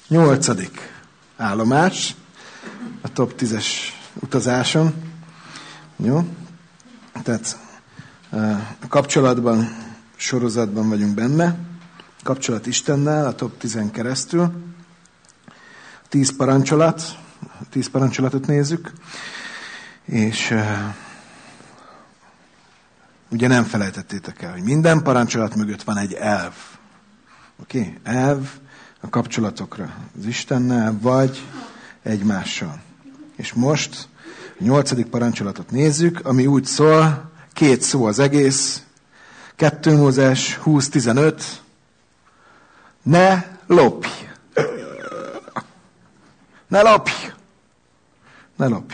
8. állomás a top 10-es utazáson. Jó? Tehát a kapcsolatban, sorozatban vagyunk benne. Kapcsolat Istennel, a top 10-en keresztül. 10 parancsolat, 10 parancsolatot nézzük. És ugye nem felejtettétek el, hogy minden parancsolat mögött van egy elv. Oké? Elv a kapcsolatokra az Istennel, vagy egymással. És most a 8. parancsolatot nézzük, ami úgy szól, 2 szó az egész, 2 Mózes 20:15, ne lopj! Ne lopj! Ne lopj!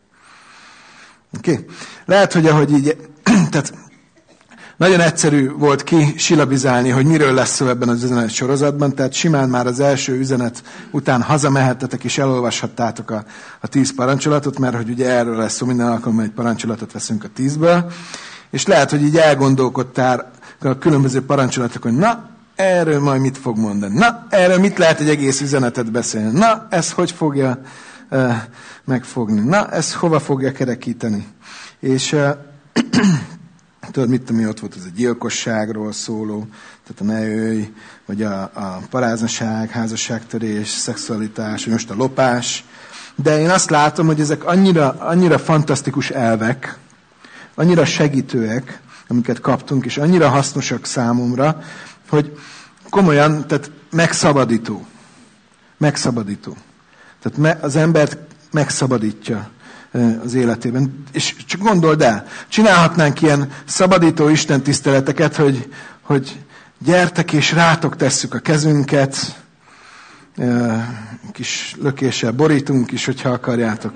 Oké? Lehet, hogy ahogy így, tehát nagyon egyszerű volt kisilabizálni, hogy miről lesz szó ebben az üzenet sorozatban, tehát simán már az első üzenet után hazamehettetek és elolvashattátok a 10 parancsolatot, mert hogy ugye erről lesz szó, minden alkalommal egy parancsolatot veszünk a 10-ből, és lehet, hogy így elgondolkodtál a különböző parancsolatokon, hogy na, erről majd mit fog mondani, na, erről mit lehet egy egész üzenetet beszélni, na, ez hogy fogja megfogni, na, ez hova fogja kerekíteni. És tudod, mit tudom, ott volt ez a gyilkosságról szóló, tehát a ne ölj, vagy a paráznaság, házasságtörés, szexualitás, vagy most a lopás. De én azt látom, hogy ezek annyira fantasztikus elvek, annyira segítőek, amiket kaptunk, és annyira hasznosak számomra, hogy komolyan, tehát megszabadító. Megszabadító. Tehát az embert megszabadítja az életében. És csak gondold el, csinálhatnánk ilyen szabadító istentiszteleteket, hogy gyertek és rátok tesszük a kezünket, kis lökéssel borítunk is, hogyha akarjátok.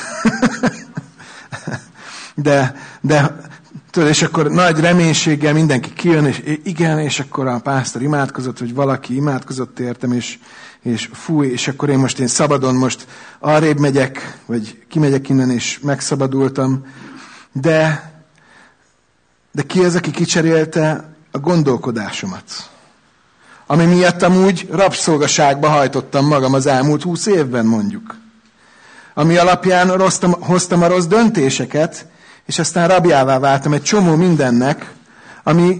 De tudod, és akkor nagy reménységgel mindenki kijön, és igen, és akkor a pásztor imádkozott, vagy valaki imádkozott értem, és fúj, és akkor én szabadon most arrébb megyek, vagy kimegyek innen, és megszabadultam. De ki az, aki kicserélte a gondolkodásomat? Ami miatt amúgy rabszolgaságba hajtottam magam az elmúlt 20 évben, mondjuk. Ami alapján hoztam a rossz döntéseket, és aztán rabjává váltam egy csomó mindennek, ami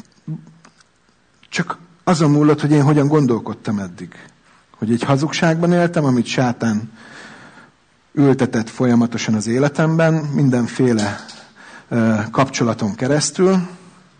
csak azon múlott, hogy én hogyan gondolkodtam eddig. Hogy egy hazugságban éltem, amit sátán ültetett folyamatosan az életemben, mindenféle kapcsolaton keresztül,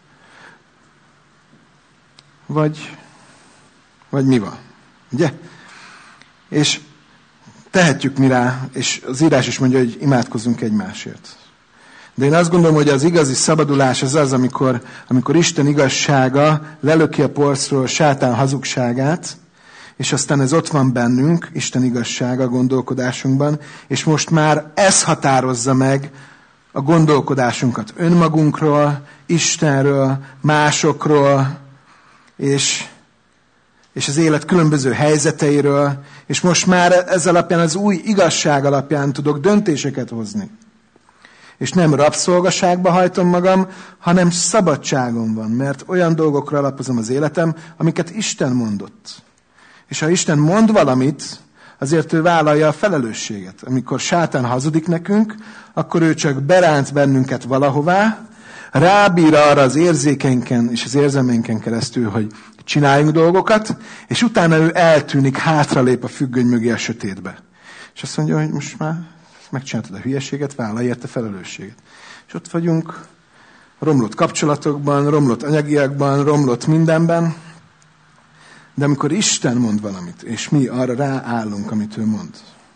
vagy mi van, ugye? És tehetjük mi rá, és az írás is mondja, hogy imádkozzunk egymásért. De én azt gondolom, hogy az igazi szabadulás az, amikor Isten igazsága lelöki a porcról sátán hazugságát, és aztán ez ott van bennünk, Isten igazsága a gondolkodásunkban, és most már ez határozza meg a gondolkodásunkat önmagunkról, Istenről, másokról, és az élet különböző helyzeteiről, és most már ez alapján, az új igazság alapján tudok döntéseket hozni. És nem rabszolgaságba hajtom magam, hanem szabadságom van, mert olyan dolgokra alapozom az életem, amiket Isten mondott. És ha Isten mond valamit, azért ő vállalja a felelősséget. Amikor sátán hazudik nekünk, akkor ő csak beránc bennünket valahová, rábír arra az érzékenken és az érzelmeinken keresztül, hogy csináljunk dolgokat, és utána ő eltűnik, hátralép a függöny mögé a sötétbe. És azt mondja, hogy most már megcsináltad a hülyeséget, vállalj érte felelősséget. És ott vagyunk romlott kapcsolatokban, romlott anyagiakban, romlott mindenben, de amikor Isten mond valamit, és mi arra ráállunk, amit ő mond,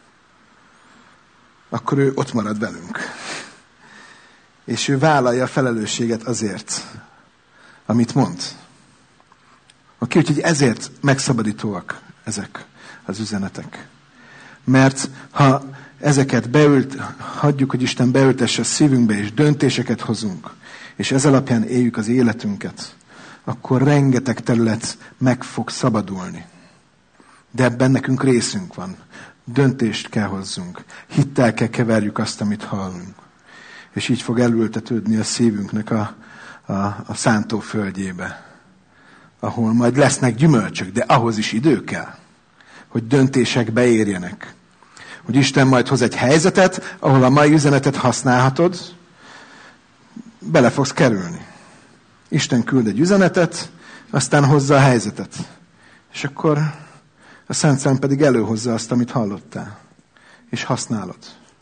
akkor ő ott marad velünk. És ő vállalja a felelősséget azért, amit mond. Oké, úgyhogy ezért megszabadítóak ezek az üzenetek. Mert ha ezeket hagyjuk, hogy Isten beültesse a szívünkbe, és döntéseket hozunk, és ez alapján éljük az életünket, akkor rengeteg terület meg fog szabadulni. De ebben nekünk részünk van. Döntést kell hozzunk. Hittel kell keverjük azt, amit hallunk. És így fog elültetődni a szívünknek a szántóföldjébe, ahol majd lesznek gyümölcsök, de ahhoz is idő kell. hogy döntések beérjenek. Hogy Isten majd hoz egy helyzetet, ahol a mai üzenetet használhatod, bele fogsz kerülni. Isten küld egy üzenetet, aztán hozza a helyzetet. És akkor a Szent Szellem pedig előhozza azt, amit hallottál. És használod.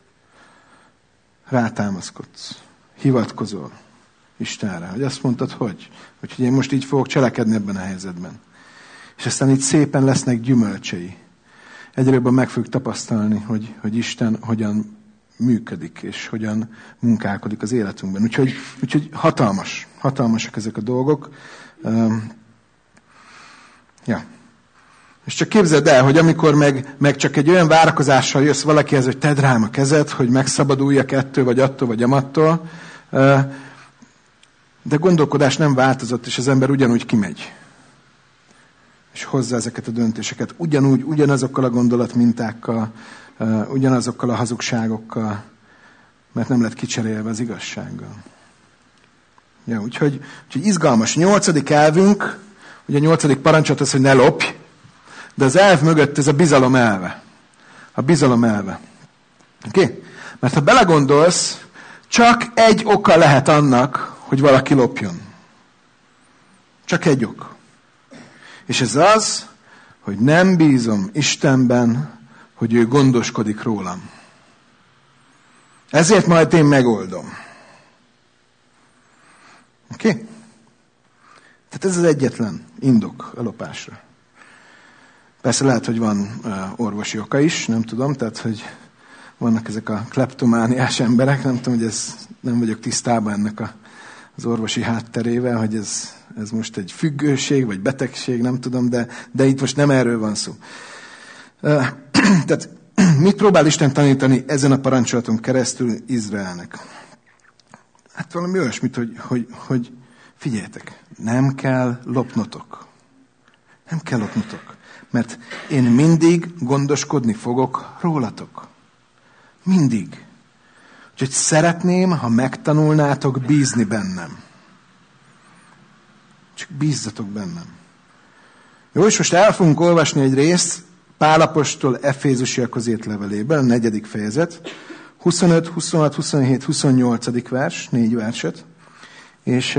Rátámaszkodsz. Hivatkozol Istenre. Hogy azt mondtad, hogy én most így fogok cselekedni ebben a helyzetben. És aztán így szépen lesznek gyümölcsei. Egyre jobban meg fogjuk tapasztalni, hogy Isten hogyan működik, és hogyan munkálkodik az életünkben. Úgyhogy hatalmasak ezek a dolgok. Ja. És csak képzeld el, hogy amikor meg csak egy olyan várakozással jössz valakihez, hogy tedd rám a kezed, hogy megszabaduljak ettől, vagy attól, vagy amattól, de gondolkodás nem változott, és az ember ugyanúgy kimegy. És hozza ezeket a döntéseket. Ugyanazokkal a gondolatmintákkal, ugyanazokkal a hazugságokkal, mert nem lett kicserélve az igazsággal. Ja, úgyhogy izgalmas. 8. elvünk, ugye a 8. parancsolat az, hogy ne lopj, de az elv mögött ez a bizalom elve. A bizalom elve. Oké? Mert ha belegondolsz, csak egy oka lehet annak, hogy valaki lopjon. Csak egy ok. És ez az, hogy nem bízom Istenben, hogy ő gondoskodik rólam. Ezért majd én megoldom. Oké? Tehát ez az egyetlen indok a lopásra. Persze lehet, hogy van orvosi oka is, nem tudom, tehát, hogy vannak ezek a kleptomániás emberek, nem tudom, hogy nem vagyok tisztában ennek az orvosi hátterével, hogy ez most egy függőség, vagy betegség, nem tudom, de itt most nem erről van szó. Tehát mit próbál Isten tanítani ezen a parancsolaton keresztül Izraelnek? Hát valami olyasmit, hogy figyeljetek, nem kell lopnotok. Nem kell lopnotok. Mert én mindig gondoskodni fogok rólatok. Mindig. Úgyhogy szeretném, ha megtanulnátok bízni bennem. Csak bízzatok bennem. Jó, és most el fogunk olvasni egy részt Pál apostol Efézusiakhoz írt levelében, a 4. fejezet, 25, 26, 27, 28. vers, 4 verset. És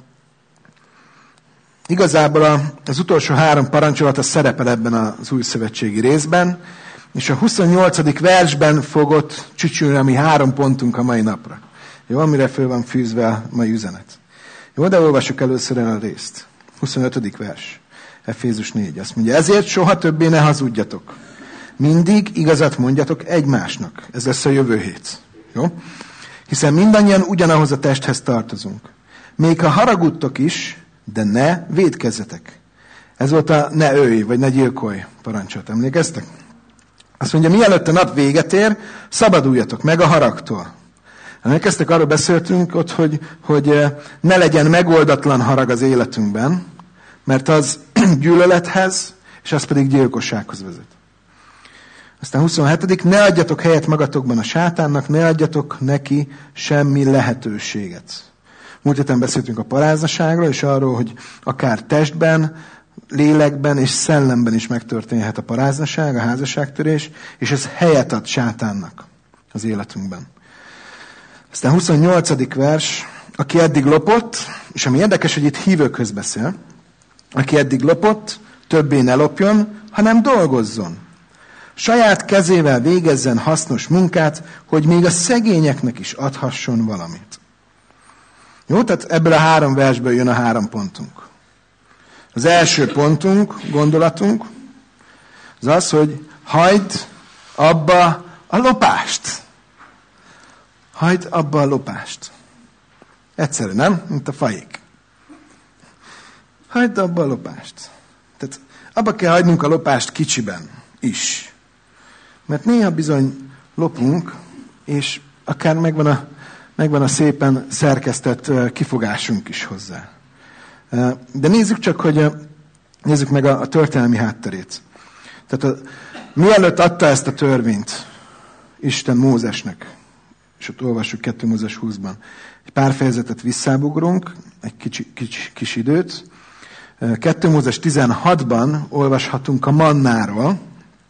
igazából az utolsó 3 parancsolata szerepel ebben az új szövetségi részben, és a 28. versben fogott csücsülni a mi 3 pontunk a mai napra. Jó, amire föl van fűzve a mai üzenet. Jó, de olvassuk először el a részt. 25. vers. Efézus 4. Azt mondja, ezért soha többé ne hazudjatok. Mindig igazat mondjatok egymásnak. Ez lesz a jövő hét. Jó? Hiszen mindannyian ugyanahoz a testhez tartozunk. Még ha haragudtok is, de ne vétkezzetek. Ez volt a ne ölj, vagy ne gyilkolj parancsolat. Emlékeztek? Azt mondja, mielőtt a nap véget ér, szabaduljatok meg a haragtól. Emlékeztek, arról beszéltünk ott, hogy ne legyen megoldatlan harag az életünkben, mert az gyűlölethez, és az pedig gyilkossághoz vezet. Aztán 27. Ne adjatok helyet magatokban a sátánnak, ne adjatok neki semmi lehetőséget. Múlt héten beszéltünk a paráznaságról, és arról, hogy akár testben, lélekben és szellemben is megtörténhet a paráznaság, a házasságtörés, és ez helyet ad sátánnak az életünkben. Aztán 28. vers, aki eddig lopott, és ami érdekes, hogy itt hívőkhöz beszél, aki eddig lopott, többé ne lopjon, hanem dolgozzon. Saját kezével végezzen hasznos munkát, hogy még a szegényeknek is adhasson valamit. Jó, tehát ebből a 3 versből jön a 3 pontunk. Az első pontunk, gondolatunk, az az, hogy hagyd abba a lopást. Hagyd abba a lopást. Egyszerű, nem? Mint a fajék. Hagyd abba a lopást. Tehát abba kell hagynunk a lopást kicsiben is. Mert néha bizony lopunk, és akár megvan a szépen szerkesztett kifogásunk is hozzá. De nézzük meg a történelmi hátterét. Tehát mielőtt adta ezt a törvényt Isten Mózesnek, és ott olvassuk 2 Mózes 20-ban, egy pár fejezetet visszábugrunk, egy kis időt. 2 Mózes 16-ban olvashatunk a mannáról,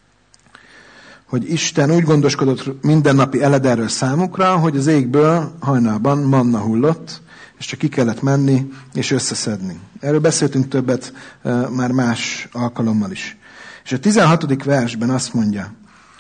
hogy Isten úgy gondoskodott mindennapi eledelről számukra, hogy az égből hajnalban manna hullott, és csak ki kellett menni és összeszedni. Erről beszéltünk többet már más alkalommal is. És a 16. versben azt mondja,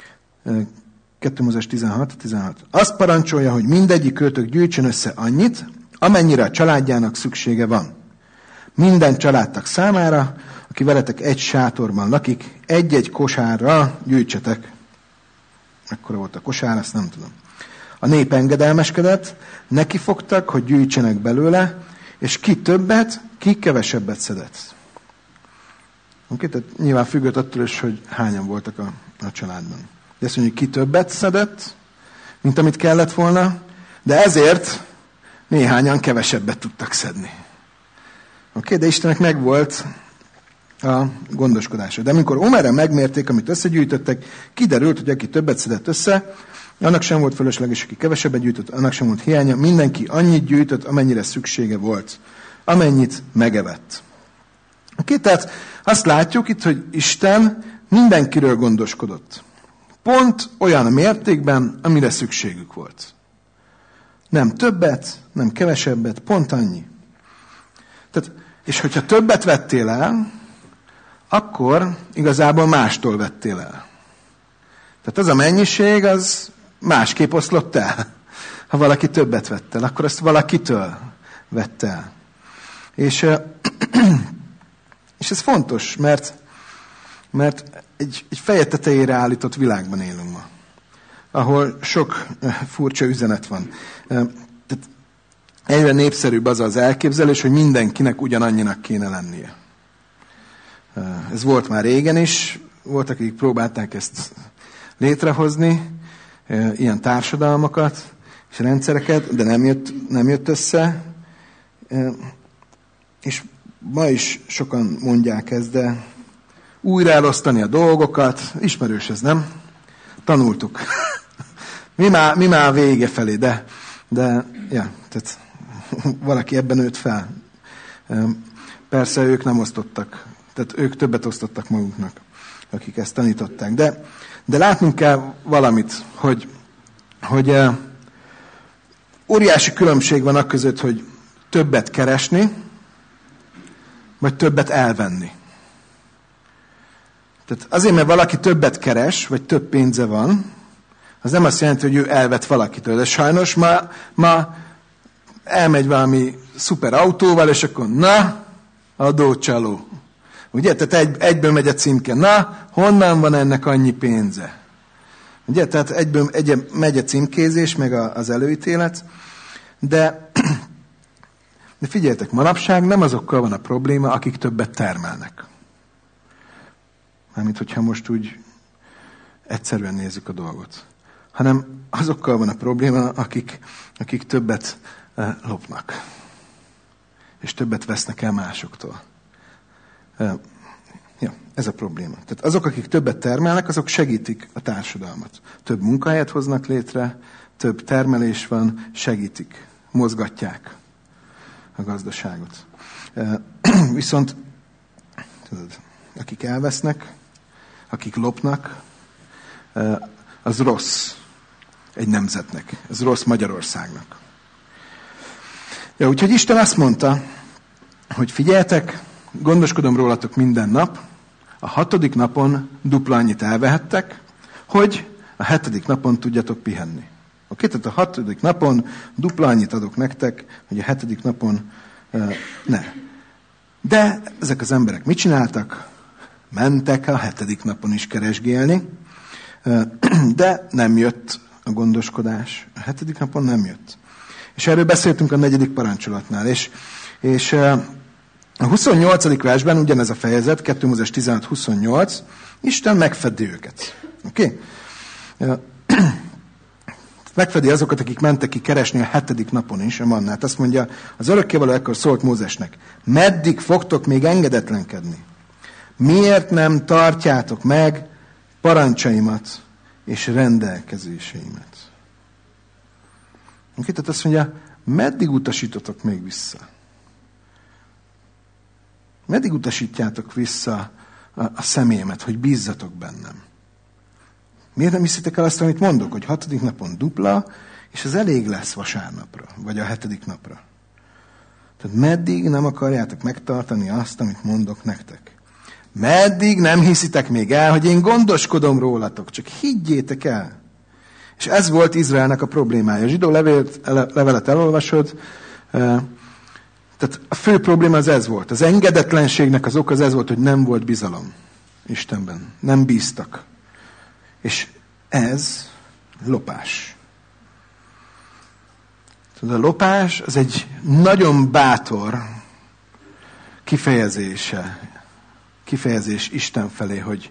2 Mózes 16. Azt parancsolja, hogy mindegyik költök gyűjtsön össze annyit, amennyire a családjának szüksége van. Minden családtag számára, aki veletek egy sátorban lakik, egy-egy kosárra gyűjtsetek. Mekkora volt a kosár, azt nem tudom. A nép engedelmeskedett, nekifogtak, hogy gyűjtsenek belőle, és ki többet, ki kevesebbet szedett. Tehát nyilván függött attól is, hogy hányan voltak a családban. De azt mondja, hogy ki többet szedett, mint amit kellett volna, de ezért néhányan kevesebbet tudtak szedni. De Istennek megvolt a gondoskodása. De amikor Omerren megmérték, amit összegyűjtöttek, kiderült, hogy aki többet szedett össze, annak sem volt fölösleges, aki kevesebbet gyűjtött, annak sem volt hiánya, mindenki annyit gyűjtött, amennyire szüksége volt, amennyit megevett. Tehát azt látjuk itt, hogy Isten mindenkiről gondoskodott. Pont olyan a mértékben, amire szükségük volt. Nem többet, nem kevesebbet, pont annyi. Tehát, és hogyha többet vettél el, akkor igazából mástól vettél el. Tehát az a mennyiség, az másképp oszlott el. Ha valaki többet vett el, akkor azt valakitől vett el. És ez fontos, mert egy feje tetejére állított világban élünk ma, ahol sok furcsa üzenet van. Tehát egyre népszerűbb az elképzelés, hogy mindenkinek ugyanannyinak kéne lennie. Ez volt már régen is, voltak, akik próbálták ezt létrehozni, ilyen társadalmakat és rendszereket, de nem jött össze. És ma is sokan mondják ezt, de újra elosztani a dolgokat, ismerős ez, nem? Tanultuk. mi már vége felé, de tehát valaki ebben nőtt fel. Persze ők nem osztottak, tehát ők többet osztottak maguknak, akik ezt tanították. De látnunk kell valamit, hogy óriási különbség van között, hogy többet keresni, vagy többet elvenni. Tehát azért, mert valaki többet keres, vagy több pénze van, az nem azt jelenti, hogy ő elvett valakitől. De sajnos ma elmegy valami szuper autóval, és akkor na, adócsaló. Ugye? Tehát egyből megy a címke. Na, honnan van ennek annyi pénze? Ugye? Tehát egyből megy a címkézés, meg az előítélet. De figyeljetek, manapság nem azokkal van a probléma, akik többet termelnek. Mármint, hogyha most úgy egyszerűen nézzük a dolgot. Hanem azokkal van a probléma, akik többet lopnak. És többet vesznek el másoktól. Ez a probléma. Tehát azok, akik többet termelnek, azok segítik a társadalmat. Több munkahelyet hoznak létre, több termelés van, segítik, mozgatják a gazdaságot. Viszont tudod, akik elvesznek, akik lopnak, az rossz egy nemzetnek. Ez rossz Magyarországnak. Úgyhogy Isten azt mondta, hogy figyeljetek, gondoskodom rólatok minden nap, a 6. napon dupla annyit elvehettek, hogy a 7. napon tudjatok pihenni. Tehát a 6. napon dupla annyit adok nektek, hogy a 7. napon ne. De ezek az emberek mit csináltak? Mentek a 7. napon is keresgélni, de nem jött a gondoskodás. A 7. napon nem jött. És erről beszéltünk a 4. parancsolatnál. És a 28. versben ugyanez a fejezet, 2 Mózes 16-28, Isten megfedi őket. Oké? Megfedi azokat, akik mentek ki keresni a 7. napon is a mannát. Azt mondja, az örökkévaló ekkor szólt Mózesnek, meddig fogtok még engedetlenkedni? Miért nem tartjátok meg parancsaimat és rendelkezéseimet? Tehát azt mondja, meddig utasítotok még vissza? Meddig utasítjátok vissza a személyemet, hogy bízzatok bennem? Miért nem hiszitek el azt, amit mondok, hogy 6. napon dupla, és ez elég lesz vasárnapra, vagy a 7. napra? Tehát meddig nem akarjátok megtartani azt, amit mondok nektek? Meddig nem hiszitek még el, hogy én gondoskodom rólatok? Csak higgyétek el. És ez volt Izraelnek a problémája. A zsidó levelet elolvasod, tehát a fő probléma az ez volt. Az engedetlenségnek az ok az ez volt, hogy nem volt bizalom Istenben. Nem bíztak. És ez lopás. A lopás az egy nagyon bátor kifejezés Isten felé, hogy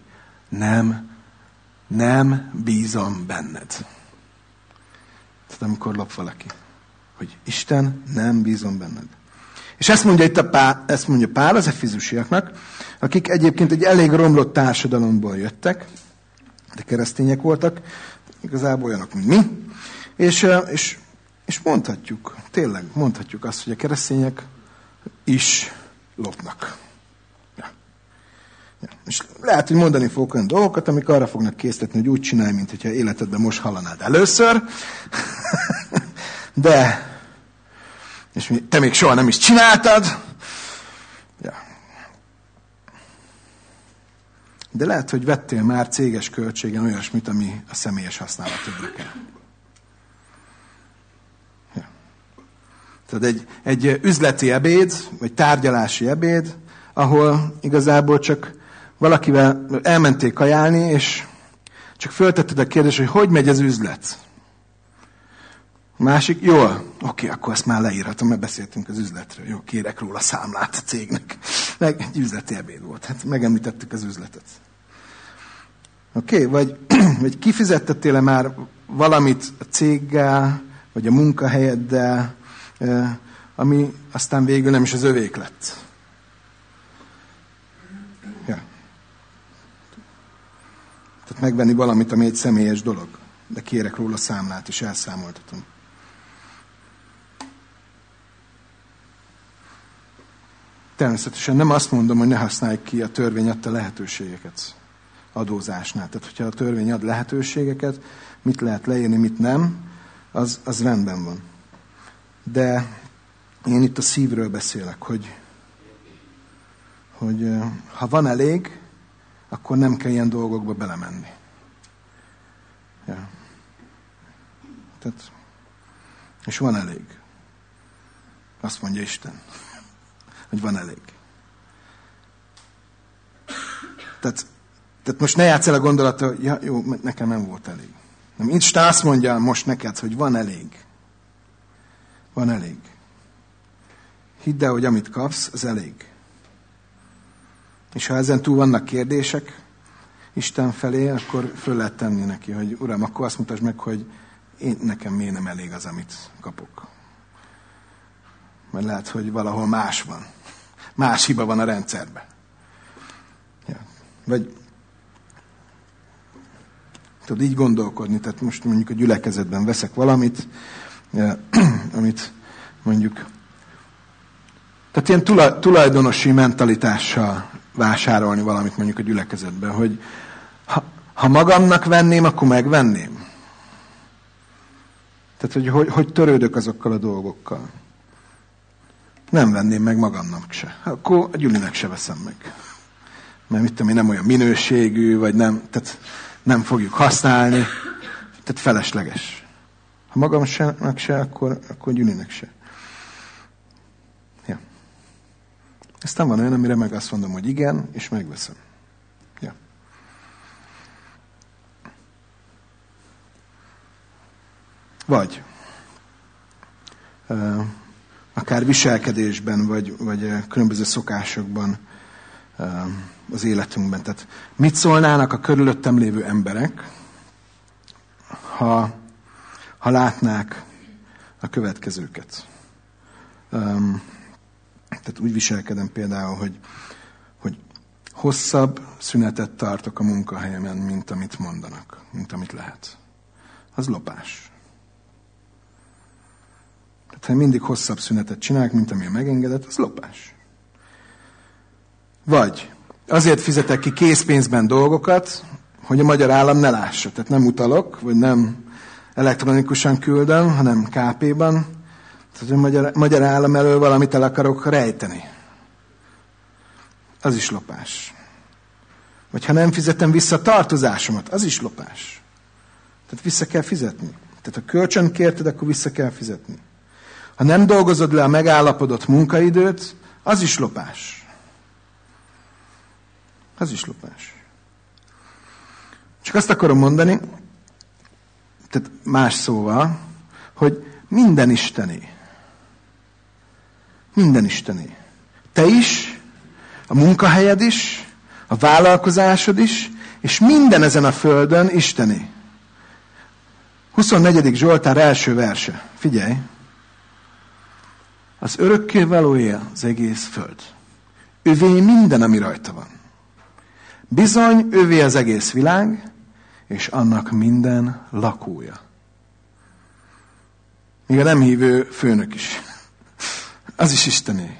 nem bízom benned. Tehát amikor lop valaki, hogy Isten, nem bízom benned. És ezt mondja itt ezt mondja Pál az efézusiaknak, akik egyébként egy elég romlott társadalomból jöttek, de keresztények voltak, igazából olyanok, mint mi, és mondhatjuk, tényleg mondhatjuk azt, hogy a keresztények is lopnak. Ja. És lehet, hogy mondani fogok olyan dolgokat, amik arra fognak késztetni, hogy úgy csinálj, mint hogyha életedben most hallanád először. De, és te még soha nem is csináltad. Ja. De lehet, hogy vettél már céges költségen olyasmit, ami a személyes használatodra kell. Tehát egy üzleti ebéd, vagy tárgyalási ebéd, ahol igazából csak valakivel elmentél kajálni, és csak föltetted a kérdést, hogy megy az üzlet. A másik, jól, oké, akkor ezt már leírhatom, mert beszéltünk az üzletről. Jó, kérek róla számlát a cégnek. Meg egy üzleti ebéd volt, hát megemlítettük az üzletet. Oké, vagy kifizettettél-e már valamit a céggel, vagy a munkahelyeddel, ami aztán végül nem is az övék lett. Ja. Tehát megvenni valamit, ami egy személyes dolog. De kérek róla számlát, és elszámoltatom. Természetesen nem azt mondom, hogy ne használj ki a törvény adta lehetőségeket adózásnál. Tehát, hogyha a törvény ad lehetőségeket, mit lehet leírni, mit nem, az rendben van. De én itt a szívről beszélek, hogy ha van elég, akkor nem kell ilyen dolgokba belemenni. Ja. Tehát, és van elég. Azt mondja Isten, hogy van elég. Tehát most ne játsz el a gondolata, hogy ja, jó, nekem nem volt elég. Nem, Isten azt mondja most neked, hogy van elég. Van elég. Hidd el, hogy amit kapsz, az elég. És ha ezen túl vannak kérdések Isten felé, akkor föl lehet tenni neki, hogy Uram, akkor azt mutasd meg, hogy nekem miért nem elég az, amit kapok. Mert lehet, hogy valahol más van. Más hiba van a rendszerben. Ja. Vagy tudod így gondolkodni, tehát most mondjuk a gyülekezetben veszek valamit, amit mondjuk, tehát ilyen tulajdonosi mentalitással vásárolni valamit mondjuk a gyülekezetben, hogy ha magamnak venném, akkor megvenném. Tehát, hogy törődök azokkal a dolgokkal. Nem venném meg magamnak se. Akkor a gyülinek se veszem meg. Mert mit tudom én, nem olyan minőségű, vagy nem, tehát nem fogjuk használni. Tehát felesleges. Ha magamnak se, akkor gyülinek se. Ja. Aztán van olyan, amire meg azt mondom, hogy igen, és megveszem. Ja. Vagy akár viselkedésben, vagy különböző szokásokban az életünkben. Tehát mit szólnának a körülöttem lévő emberek, ha látnák a következőket. Tehát úgy viselkedem például, hogy hosszabb szünetet tartok a munkahelyemen, mint amit mondanak, mint amit lehet. Az lopás. Tehát ha mindig hosszabb szünetet csinálok, mint ami megengedett, az lopás. Vagy azért fizetek ki készpénzben dolgokat, hogy a magyar állam ne lássa. Tehát nem utalok, vagy nem elektronikusan küldöm, hanem KP-ban. Tehát a magyar állam elől valamit el akarok rejteni. Az is lopás. Vagy ha nem fizetem vissza a tartozásomat, az is lopás. Tehát vissza kell fizetni. Tehát ha kölcsön kérted, akkor vissza kell fizetni. Ha nem dolgozod le a megállapodott munkaidőt, az is lopás. Az is lopás. Csak azt akarom mondani, tehát más szóval, hogy minden isteni. Minden isteni. Te is, a munkahelyed is, a vállalkozásod is, és minden ezen a földön isteni. 24. Zsoltár első verse. Figyelj! Az örökkévalója az egész föld. Övé minden, ami rajta van. Bizony, övé az egész világ, és annak minden lakója. Még a nem hívő főnök is. Az is istené.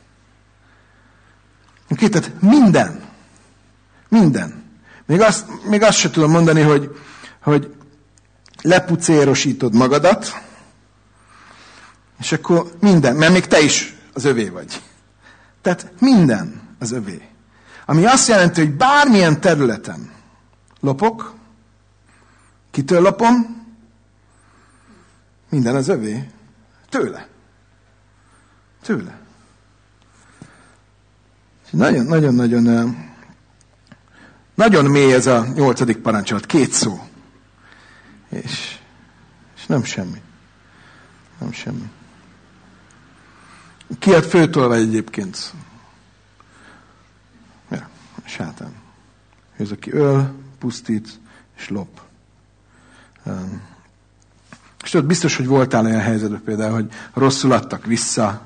Oké, tehát minden. Minden. Még azt sem tudom mondani, hogy lepucérosítod magadat, és akkor minden, mert még te is az övé vagy. Tehát minden az övé. Ami azt jelenti, hogy bármilyen területen lopok, kitől lopom, minden az övé. Tőle. Tőle. Nagyon mély ez a 8. parancsolat. 2 szó. És nem semmi. Nem semmi. Ki a főtolvaj egyébként? Ja, sátán. Ő az, aki öl, pusztít és lop. És tudod, biztos, hogy voltál olyan helyzetben például, hogy rosszul adtak vissza,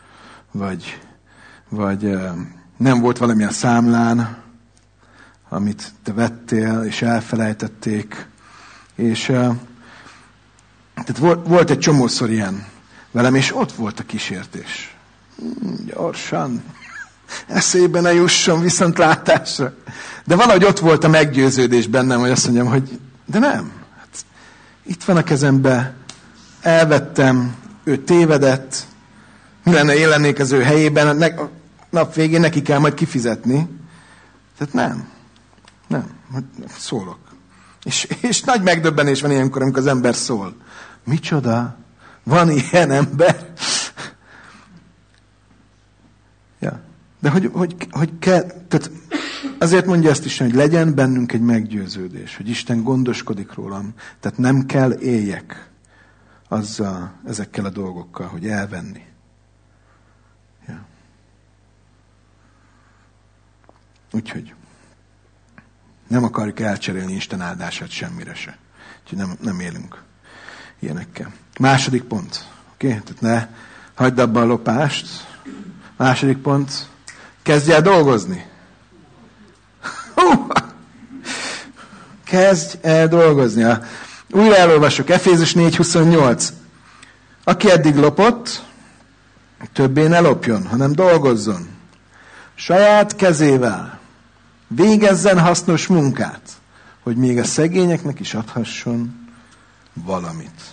vagy nem volt valami a számlán, amit te vettél, és elfelejtették. És tehát volt egy csomószor ilyen velem, és ott volt a kísértés. Gyorsan, eszébe ne jusson viszontlátásra. De valahogy ott volt a meggyőződés bennem, hogy azt mondjam, hogy de nem. Hát, itt van a kezembe, elvettem, ő tévedett, mi lenne, én lennék az ő helyében, a nap végén neki kell majd kifizetni. Tehát nem, szólok. És nagy megdöbbenés van ilyenkor, amikor az ember szól. Micsoda? Van ilyen ember? Ja. De hogy kell, tehát azért mondja ezt is, hogy legyen bennünk egy meggyőződés, hogy Isten gondoskodik rólam, tehát nem kell éljek ezekkel a dolgokkal, hogy elvenni. Ja. Úgyhogy nem akarjuk elcserélni Isten áldását semmire se. Úgyhogy nem élünk ilyenekkel. Második pont. Oké? Tehát ne hagyd abba a lopást. Második pont. Kezdj el dolgozni. Kezdj el dolgozni. Újra elolvasok. Efézus 4:28. Aki eddig lopott, többé ne lopjon, hanem dolgozzon. Saját kezével. Végezzen hasznos munkát, hogy még a szegényeknek is adhasson valamit.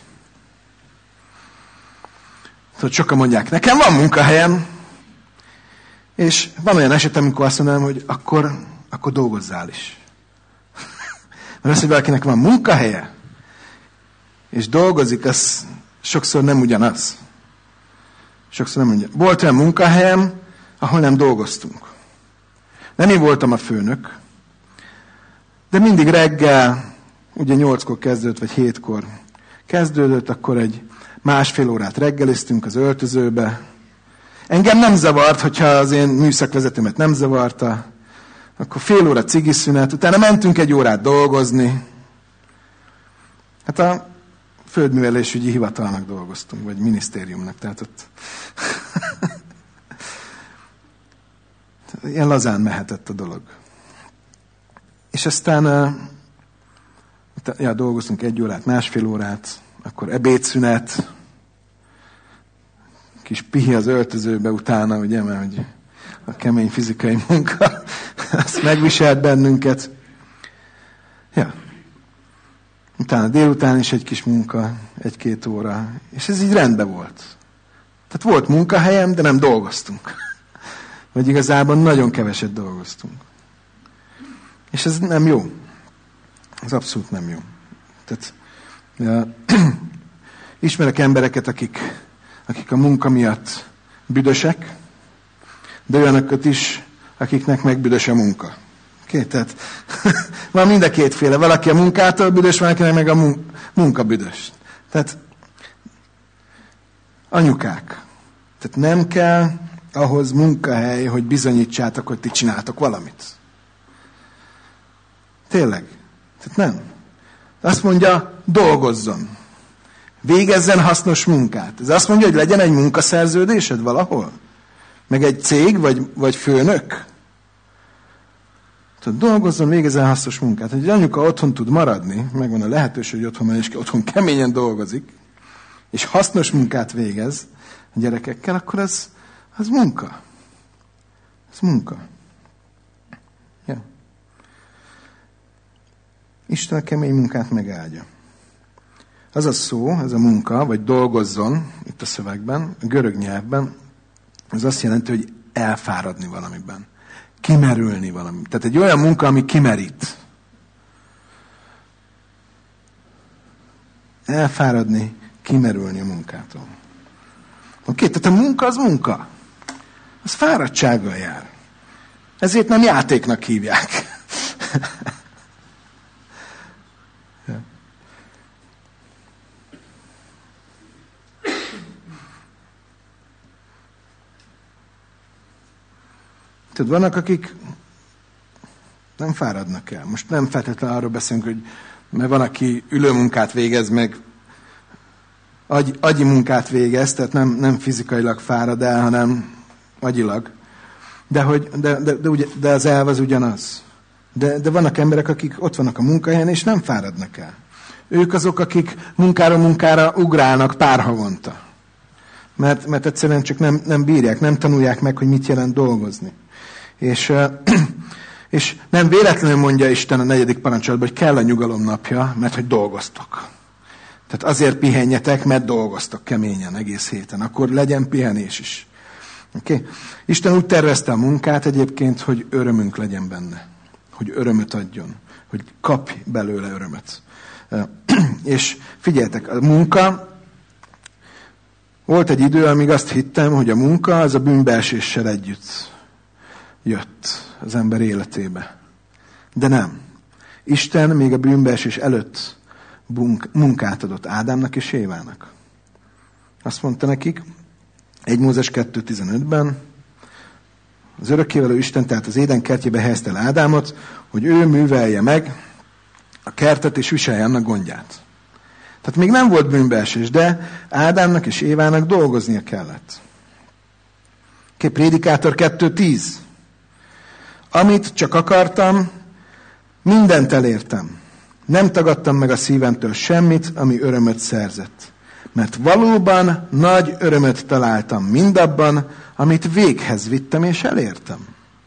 Szóval sokan mondják, nekem van munkahelyem, és van olyan eset, amikor azt mondanám, hogy akkor dolgozzál is. Mert az, hogy valakinek van munkahelye, és dolgozik, az sokszor nem ugyanaz. Sokszor nem ugyanaz. Volt olyan munkahelyem, ahol nem dolgoztunk. Nem én voltam a főnök, de mindig reggel, ugye 8-kor kezdődött, vagy 7-kor kezdődött, akkor egy 1,5 órát reggeliztünk az öltözőbe. Engem nem zavart, hogyha az én műszakvezetőmet nem zavarta, akkor fél óra cigiszünet, utána mentünk 1 órát dolgozni. Hát a földművelésügyi hivatalnak dolgoztunk, vagy minisztériumnak, tehát ott ilyen lazán mehetett a dolog. És aztán dolgoztunk 1 órát, 1,5 órát, akkor ebédszünet, kis pihi az öltözőbe utána, ugye, mert hogy a kemény fizikai munka, azt megviselt bennünket. Ja. Utána délután is egy kis munka, 1-2 óra. És ez így rendben volt. Tehát volt munkahelyem, de nem dolgoztunk. Vagy igazából nagyon keveset dolgoztunk. És ez nem jó. Ez abszolút nem jó. Tehát ismerek embereket, akik a munka miatt büdösek, de olyanokat is, akiknek meg büdös a munka. Tehát van mind a kétféle. Valaki a munkától büdös, valakinek meg a munka büdös. Tehát anyukák. Tehát nem kell ahhoz munkahely, hogy bizonyítsátok, hogy ti csináltok valamit. Tényleg. Tehát nem. Azt mondja, dolgozzon. Végezzen hasznos munkát. Ez azt mondja, hogy legyen egy munkaszerződésed valahol? Meg egy cég, vagy főnök? Tehát dolgozzon, végezzen hasznos munkát. Egy anyuka otthon tud maradni, megvan a lehetőség, hogy otthon van, és otthon keményen dolgozik, és hasznos munkát végez a gyerekekkel, akkor az munka. Ez munka. Ja. Isten a kemény munkát megáldja. Az a szó, ez a munka, vagy dolgozzon, itt a szövegben, a görög nyelvben, az azt jelenti, hogy elfáradni valamiben. Kimerülni valami. Tehát egy olyan munka, ami kimerít. Elfáradni, kimerülni a munkától. Oké, tehát a munka az munka. Az fáradtsággal jár. Ezért nem játéknak hívják. Tehát vannak, akik nem fáradnak el. Most nem feltétlenül arról beszélünk, hogy mert van, aki ülőmunkát végez, meg agyi munkát végez, tehát nem fizikailag fárad el, hanem agyilag. De az elv az ugyanaz. De vannak emberek, akik ott vannak a munkahelyen, és nem fáradnak el. Ők azok, akik munkára ugrálnak pár havonta. Mert egyszerűen csak nem bírják, nem tanulják meg, hogy mit jelent dolgozni. És nem véletlenül mondja Isten a 4. parancsolatban, hogy kell a nyugalom napja, mert hogy dolgoztok. Tehát azért pihenjetek, mert dolgoztok keményen egész héten. Akkor legyen pihenés is. Okay? Isten úgy tervezte a munkát egyébként, hogy örömünk legyen benne. Hogy örömöt adjon. Hogy kapj belőle örömöt. És figyeljetek, a munka, volt egy idő, amíg azt hittem, hogy a munka az a bűnbeeséssel együtt jött az ember életébe. De nem. Isten még a bűnbeesés előtt munkát adott Ádámnak és Évának. Azt mondta nekik, 1 Mózes 2.15-ben, az örökkévaló Isten, tehát az Éden kertjébe helyezte el Ádámot, hogy ő művelje meg a kertet és viselje annak gondját. Tehát még nem volt bűnbeesés, de Ádámnak és Évának dolgoznia kellett. Prédikátor 2.10. Amit csak akartam, mindent elértem. Nem tagadtam meg a szívemtől semmit, ami örömöt szerzett. Mert valóban nagy örömöt találtam mindabban, amit véghez vittem és elértem.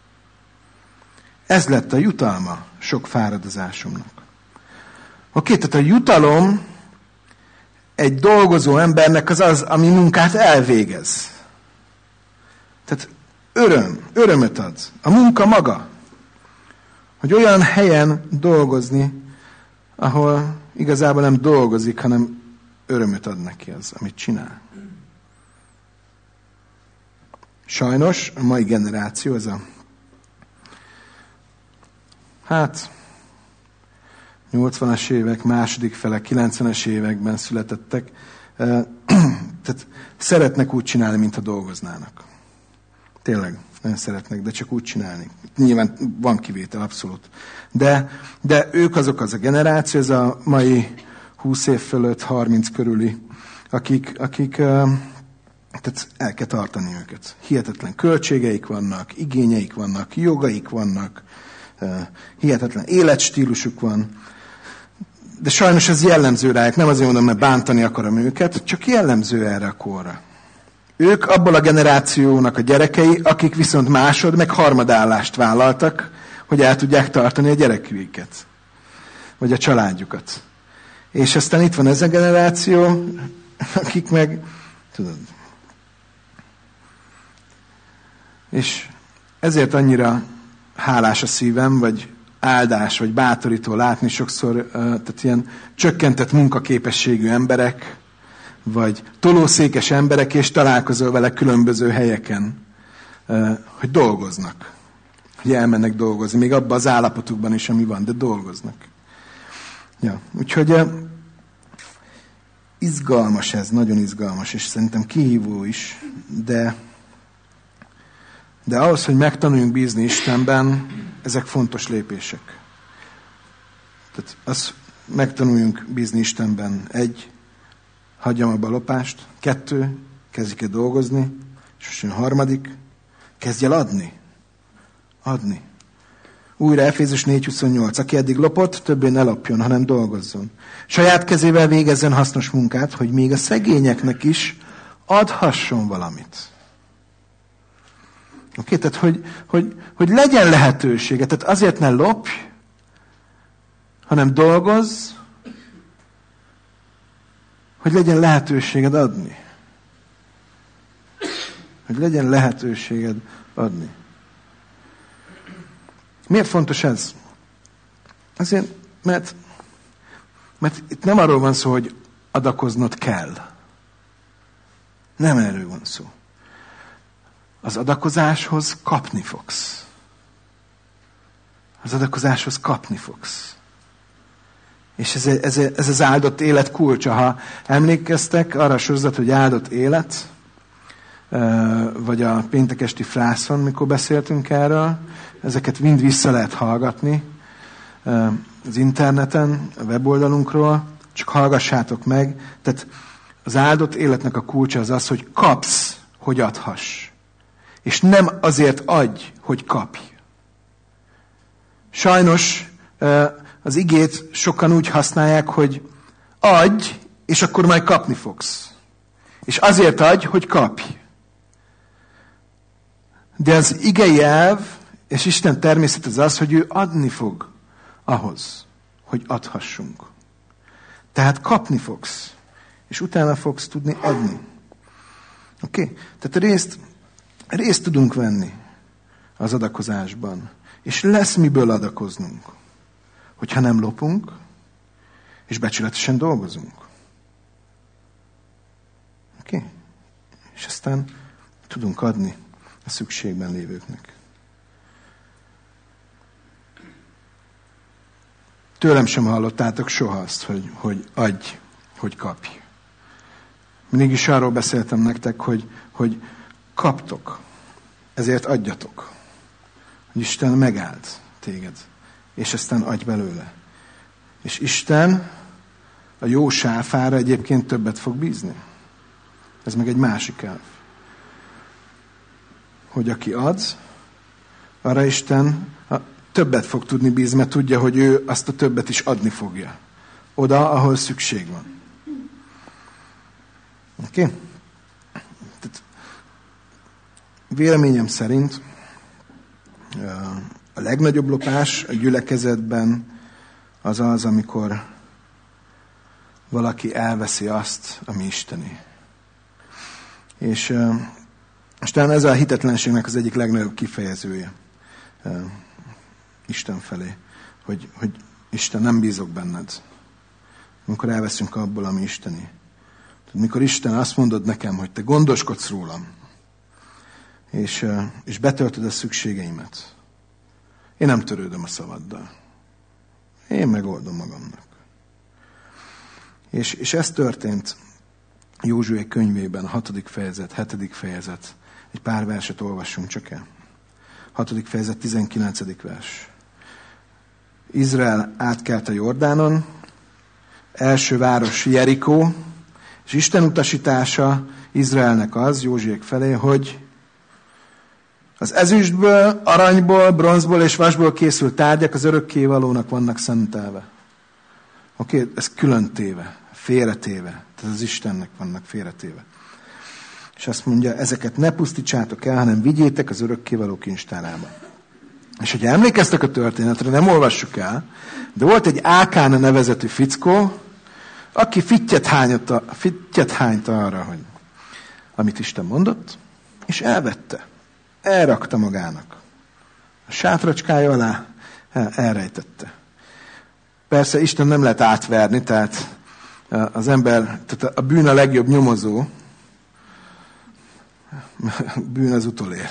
Ez lett a jutalma sok fáradozásomnak. Oké, tehát a jutalom egy dolgozó embernek az, ami munkát elvégez. Tehát örömöt ad. A munka maga. Hogy olyan helyen dolgozni, ahol igazából nem dolgozik, hanem örömöt ad neki az, amit csinál. Sajnos a mai generáció, ez 80-as évek, második fele, 90-es években születettek, tehát szeretnek úgy csinálni, mintha dolgoznának. Tényleg, nem szeretnek, de csak úgy csinálni. Nyilván van kivétel, abszolút. De ők azok az a generáció, ez a mai 20 év fölött, 30 körüli, akik tehát el kell tartani őket. Hihetetlen költségeik vannak, igényeik vannak, jogaik vannak, hihetetlen életstílusuk van. De sajnos ez jellemző rájuk. Nem azért mondom, mert bántani akarom őket, csak jellemző erre a korra. Ők abból a generációnak a gyerekei, akik viszont meg harmadállást vállaltak, hogy el tudják tartani a gyereküket. vagy a családjukat. És aztán itt van ez a generáció, akik meg, tudod. És ezért annyira hálás a szívem, vagy áldás, vagy bátorító látni sokszor tehát ilyen csökkentett munkaképességű emberek, vagy tolószékes emberek, és találkozol vele különböző helyeken, hogy dolgoznak. Hogy elmennek dolgozni, még abban az állapotukban is, ami van, de dolgoznak. Ja, úgyhogy izgalmas ez, nagyon izgalmas, és szerintem kihívó is, de ahhoz, hogy megtanuljunk bízni Istenben, ezek fontos lépések. Tehát az megtanuljunk bízni Istenben. 1, hagyjam abba a lopást. 2, kezdjük el dolgozni. És 3, kezdj el adni. Adni. Újra Efézus 4:28. Aki eddig lopott, többé ne lopjon, hanem dolgozzon. Saját kezével végezzen hasznos munkát, hogy még a szegényeknek is adhasson valamit. Oké, tehát hogy legyen lehetősége. Tehát azért ne lopj, hanem dolgozz, hogy legyen lehetőséged adni. Hogy legyen lehetőséged adni. Miért fontos ez? Azért, mert itt nem arról van szó, hogy adakoznod kell. Nem erről van szó. Az adakozáshoz kapni fogsz. Az adakozáshoz kapni fogsz. És ez az áldott élet kulcsa. Ha emlékeztek arra a sorozat, hogy áldott élet, vagy a péntek esti frászon, mikor beszéltünk erről, ezeket mind vissza lehet hallgatni az interneten, a weboldalunkról, csak hallgassátok meg. Tehát az áldott életnek a kulcsa az, hogy kapsz, hogy adhass. És nem azért adj, hogy kapj. Sajnos az igét sokan úgy használják, hogy adj, és akkor majd kapni fogsz. És azért adj, hogy kapj. De az igei elv, és Isten természet az, hogy ő adni fog ahhoz, hogy adhassunk. Tehát kapni fogsz, és utána fogsz tudni adni. Oké? Tehát részt tudunk venni az adakozásban. És lesz miből adakoznunk, hogyha nem lopunk, és becsületesen dolgozunk. Oké? És aztán tudunk adni a szükségben lévőknek. Tőlem sem hallottátok soha azt, hogy adj, hogy kapj. Mindig is arról beszéltem nektek, hogy kaptok, ezért adjatok. Hogy Isten megáld téged, és aztán adj belőle. És Isten a jó sáfára egyébként többet fog bízni. Ez meg egy másik elv. Hogy aki ad, arra Isten többet fog tudni bízni, mert tudja, hogy ő azt a többet is adni fogja. Oda, ahol szükség van. Oké? Tehát véleményem szerint a legnagyobb lopás a gyülekezetben az, amikor valaki elveszi azt, ami isteni. És talán ez a hitetlenségnek az egyik legnagyobb kifejezője Isten felé, hogy Isten, nem bízok benned. Amikor elveszünk abból, ami isteni. Mikor Isten azt mondod nekem, hogy te gondoskodsz rólam, és betöltöd a szükségeimet. Én nem törődöm a szavaddal. Én megoldom magamnak. És ez történt Józsué könyvében, a 6. fejezet, 7. fejezet. Egy pár verset olvassunk csak el. 6. fejezet, 19. vers. Izrael átkelt a Jordánon, első város Jerikó, és Isten utasítása Izraelnek az, Józsuék felé, hogy az ezüstből, aranyból, bronzból és vasból készült tárgyak az örökkévalónak vannak szentelve. Oké, ez külön téve, félretéve. Tehát az Istennek vannak félretéve. És azt mondja, ezeket ne pusztítsátok el, hanem vigyétek az örökkévaló kincstárába. És hogyha emlékeztek a történetre, nem olvassuk el, de volt egy Ákán nevezetű fickó, aki fittyet hányt arra, hogy amit Isten mondott, és elvette. Elrakta magának. A sátracskája alá elrejtette. Persze Isten nem lehet átverni, tehát az ember, tehát a bűn a legjobb nyomozó, a bűn az utolér.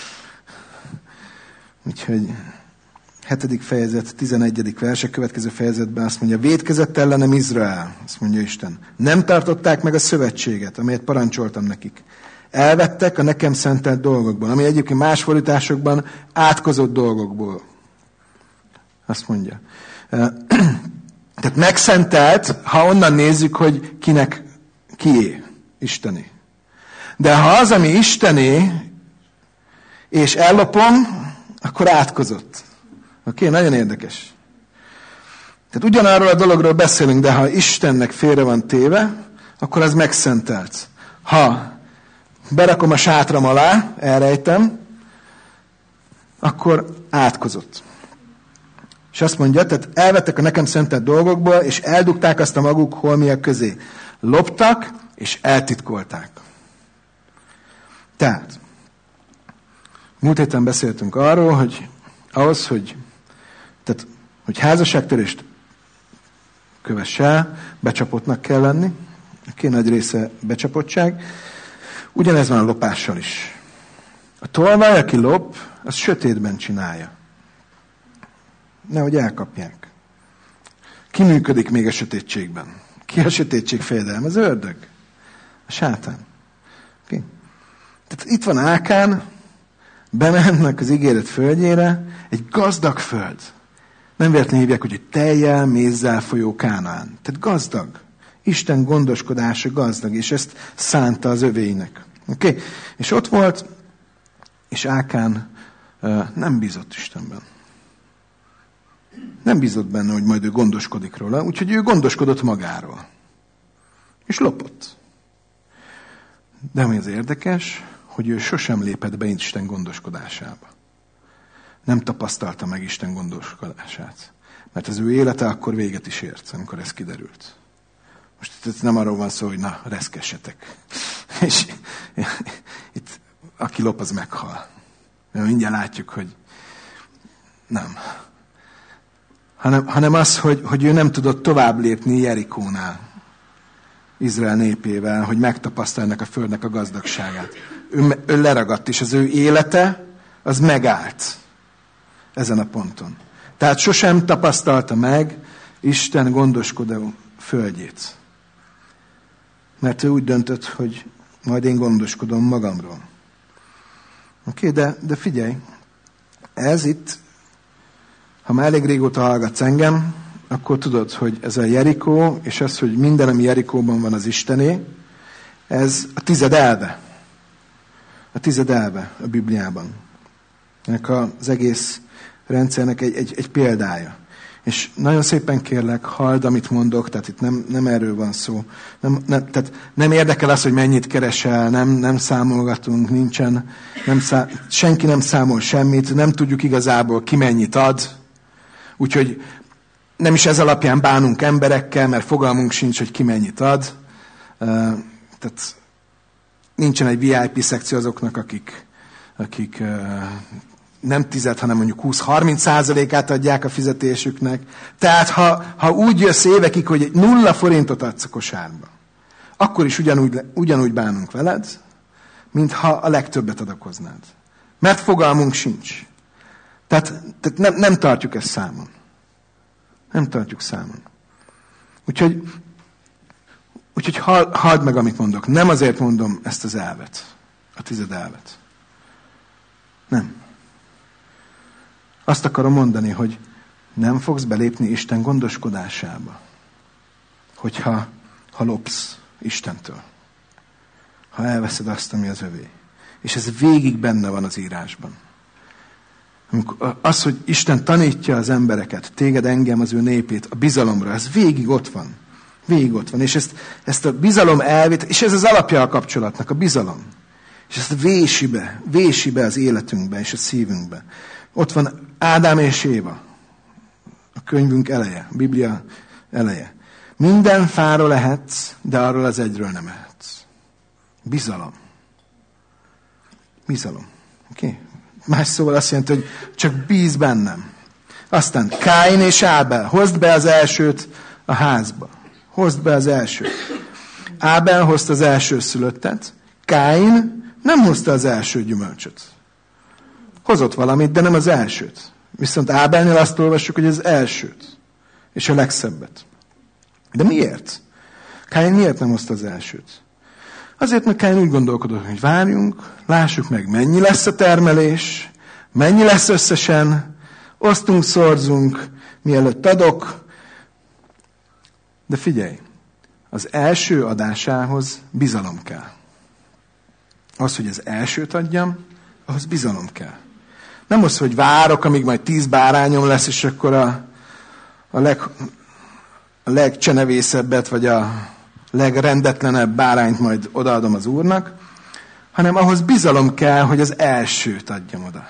Úgyhogy 7. fejezet, 11. verse, következő fejezetben azt mondja, vétkezett ellenem Izrael, azt mondja Isten. Nem tartották meg a szövetséget, amelyet parancsoltam nekik. Elvettek a nekem szentelt dolgokból, ami egyébként más fordításokban átkozott dolgokból. Azt mondja. Tehát megszentelt, ha onnan nézzük, hogy kié, Istené. De ha az, ami Istené, és ellopom, akkor átkozott. Oké, nagyon érdekes. Tehát ugyanarról a dologról beszélünk, de ha Istennek félre van téve, akkor az megszentelt. Ha berakom a sátram alá, elrejtem, akkor átkozott. És azt mondja, tehát elvettek a nekem szentelt dolgokból, és eldugták azt a maguk holmiak közé. Loptak, és eltitkolták. Tehát, múlt héten beszéltünk arról, hogy ahhoz, hogy házasságtörést kövess el, becsapottnak kell lenni, nagy része becsapottság. Ugyanez van a lopással is. A tolvaj, aki lop, az sötétben csinálja. Nehogy elkapják. Ki működik még a sötétségben? Ki a sötétség fejedelme? Az ördög. A sátán. Okay. Tehát itt van Ákán, bemennek az ígéret földjére, egy gazdag föld. Nem véletlenül hívják, hogy egy tejjel, mézzel folyó Kánaán. Tehát gazdag. Isten gondoskodása gazdag, és ezt szánta az övéinek. Okay? És ott volt, és Ákán nem bízott Istenben. Nem bízott benne, hogy majd ő gondoskodik róla, úgyhogy ő gondoskodott magáról. És lopott. De ami az érdekes, hogy ő sosem lépett be Isten gondoskodásába. Nem tapasztalta meg Isten gondoskodását. Mert az ő élete akkor véget is ért, amikor ez kiderült. Most itt nem arról van szó, hogy na, reszkessetek. És itt aki lop, az meghal. Mert mindjárt látjuk, hogy nem. Hanem az, hogy ő nem tudott tovább lépni Jerikónál, Izrael népével, hogy megtapasztalja ennek a földnek a gazdagságát. Ő leragadt, és az ő élete, az megállt ezen a ponton. Tehát sosem tapasztalta meg Isten gondoskodó földjét. Mert ő úgy döntött, hogy majd én gondoskodom magamról. Oké, de figyelj, ez itt, ha már elég régóta hallgatsz engem, akkor tudod, hogy ez a Jerikó, és az, hogy minden, ami Jerikóban van, az Istené, ez a 10 elve. A 10 elve a Bibliában. Ennek az egész rendszernek egy példája. És nagyon szépen kérlek, halld, amit mondok, tehát itt nem erről van szó. Tehát nem érdekel az, hogy mennyit keresel, nem számolgatunk, senki nem számol semmit, nem tudjuk igazából, ki mennyit ad. Úgyhogy nem is ez alapján bánunk emberekkel, mert fogalmunk sincs, hogy ki mennyit ad. Tehát nincsen egy VIP szekció azoknak, akik nem 10, hanem mondjuk 20-30%-át adják a fizetésüknek. Tehát ha úgy jössz évekig, hogy 0 forintot adsz a kosárba, akkor is ugyanúgy bánunk veled, mintha a legtöbbet adakoznád. Mert fogalmunk sincs. Tehát nem tartjuk ezt számon. Nem tartjuk számon. Úgyhogy halld meg, amit mondok. Nem azért mondom ezt az elvet, a 10 elvet. Nem. Azt akarom mondani, hogy nem fogsz belépni Isten gondoskodásába, hogyha lopsz Istentől. Ha elveszed azt, ami az övé. És ez végig benne van az írásban. Az, hogy Isten tanítja az embereket, téged, engem, az ő népét, a bizalomra, ez végig ott van. Végig ott van. És ezt a bizalom elvét, és ez az alapja a kapcsolatnak, a bizalom. És ezt vési be az életünkbe és a szívünkbe. Ott van Ádám és Éva. A könyvünk eleje, a Biblia eleje. Minden fáról ehetsz, de arról az egyről nem ehetsz. Bizalom. Bizalom. Okay? Más szóval azt jelenti, hogy csak bíz bennem. Aztán Káin és Ábel. Hozd be az elsőt a házba. Hozd be az elsőt. Ábel hozta az elsőszülöttet. Káin nem hozta az első gyümölcsöt. Hozott valamit, de nem az elsőt. Viszont Ábelnél azt olvassuk, hogy az elsőt. És a legszebbet. De miért? Káin miért nem hozta az elsőt? Azért, mert Káin úgy gondolkodott, hogy várjunk, lássuk meg, mennyi lesz a termelés, mennyi lesz összesen, osztunk, szorzunk, mielőtt adok. De figyelj, az első adásához bizalom kell. Az, hogy az elsőt adjam, ahhoz bizalom kell. Nem az, hogy várok, amíg majd 10 bárányom lesz, és akkor a legcsenevészebbet, vagy a legrendetlenebb bárányt majd odaadom az Úrnak, hanem ahhoz bizalom kell, hogy az elsőt adjam oda.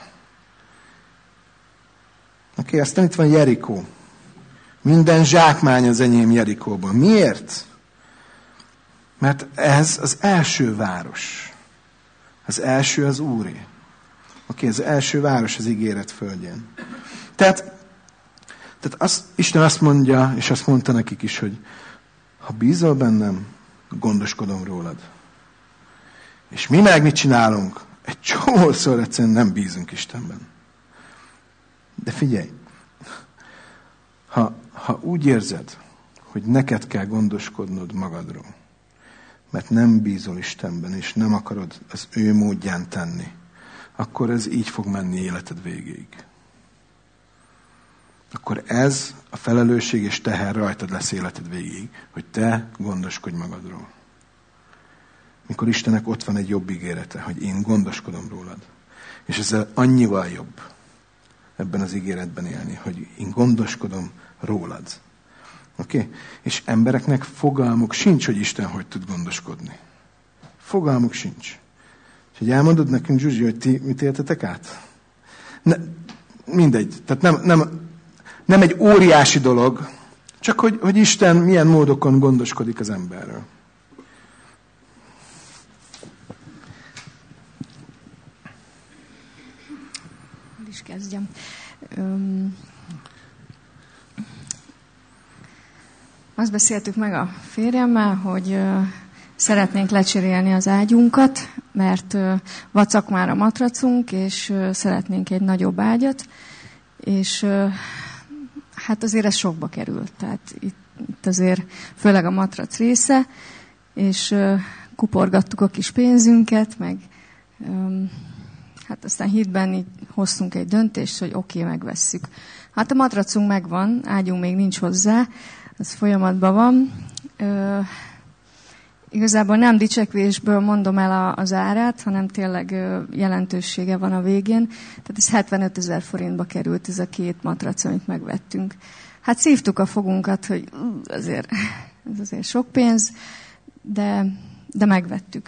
Oké, aztán itt van Jerikó. Minden zsákmány az enyém Jerikóban. Miért? Mert ez az első város. Az első az Úré. Oké, az első város az ígéret földjén. Tehát Isten azt mondja, és azt mondta nekik is, hogy ha bízol bennem, gondoskodom rólad. És mi meg mit csinálunk? Egy csomószor egyszerűen nem bízunk Istenben. De figyelj, ha úgy érzed, hogy neked kell gondoskodnod magadról, mert nem bízol Istenben, és nem akarod az ő módján tenni, akkor ez így fog menni életed végéig. Akkor ez a felelősség és teher rajtad lesz életed végéig, hogy te gondoskodj magadról. Mikor Istennek ott van egy jobb ígérete, hogy én gondoskodom rólad. És ezzel annyival jobb ebben az ígéretben élni, hogy én gondoskodom rólad. Oké? És embereknek fogalmuk sincs, hogy Isten hogy tud gondoskodni. Fogalmuk sincs. És hogy elmondod nekünk, Zsuzsi, hogy ti mit éltetek át? Mindegy. Tehát nem egy óriási dolog, csak hogy Isten milyen módokon gondoskodik az emberről. Hogy is kezdjem. Azt beszéltük meg a férjemmel, hogy szeretnénk lecserélni az ágyunkat, mert vacak már a matracunk, és szeretnénk egy nagyobb ágyat, és hát azért ez sokba került. Tehát itt azért főleg a matrac része, és kuporgattuk a kis pénzünket, meg hát aztán hitben így hoztunk egy döntést, hogy oké, megvesszük. Hát a matracunk megvan, ágyunk még nincs hozzá, ez folyamatban van. Igazából nem dicsekvésből mondom el az árát, hanem tényleg jelentősége van a végén. Tehát ez 75 000 forintba került ez a 2 matrac, amit megvettünk. Hát szívtuk a fogunkat, hogy ez azért sok pénz, de megvettük.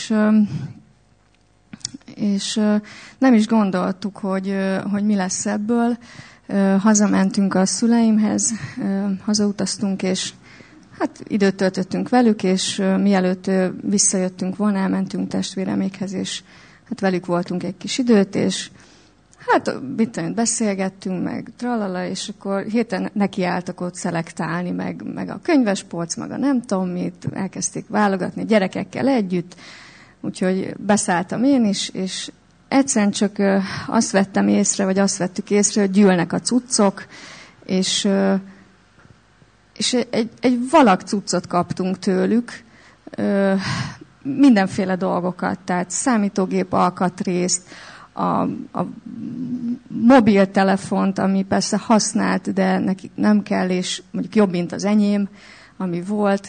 És nem is gondoltuk, hogy mi lesz ebből. Hazamentünk a szüleimhez, hazautaztunk, és hát időt töltöttünk velük, és mielőtt visszajöttünk volna, elmentünk testvéremékhez, és hát velük voltunk egy kis időt, és hát beszélgettünk, meg tralala, és akkor héten nekiálltak ott szelektálni, meg a könyvespolc, meg a nem tudom mit, elkezdték válogatni a gyerekekkel együtt, úgyhogy beszálltam én is, és egyszerűen csak azt vettem észre, vagy azt vettük észre, hogy gyűlnek a cuccok, és egy valag cuccot kaptunk tőlük, mindenféle dolgokat, tehát számítógép alkatrészt, a mobiltelefont, ami persze használt, de nekik nem kell, és mondjuk jobb, mint az enyém, ami volt,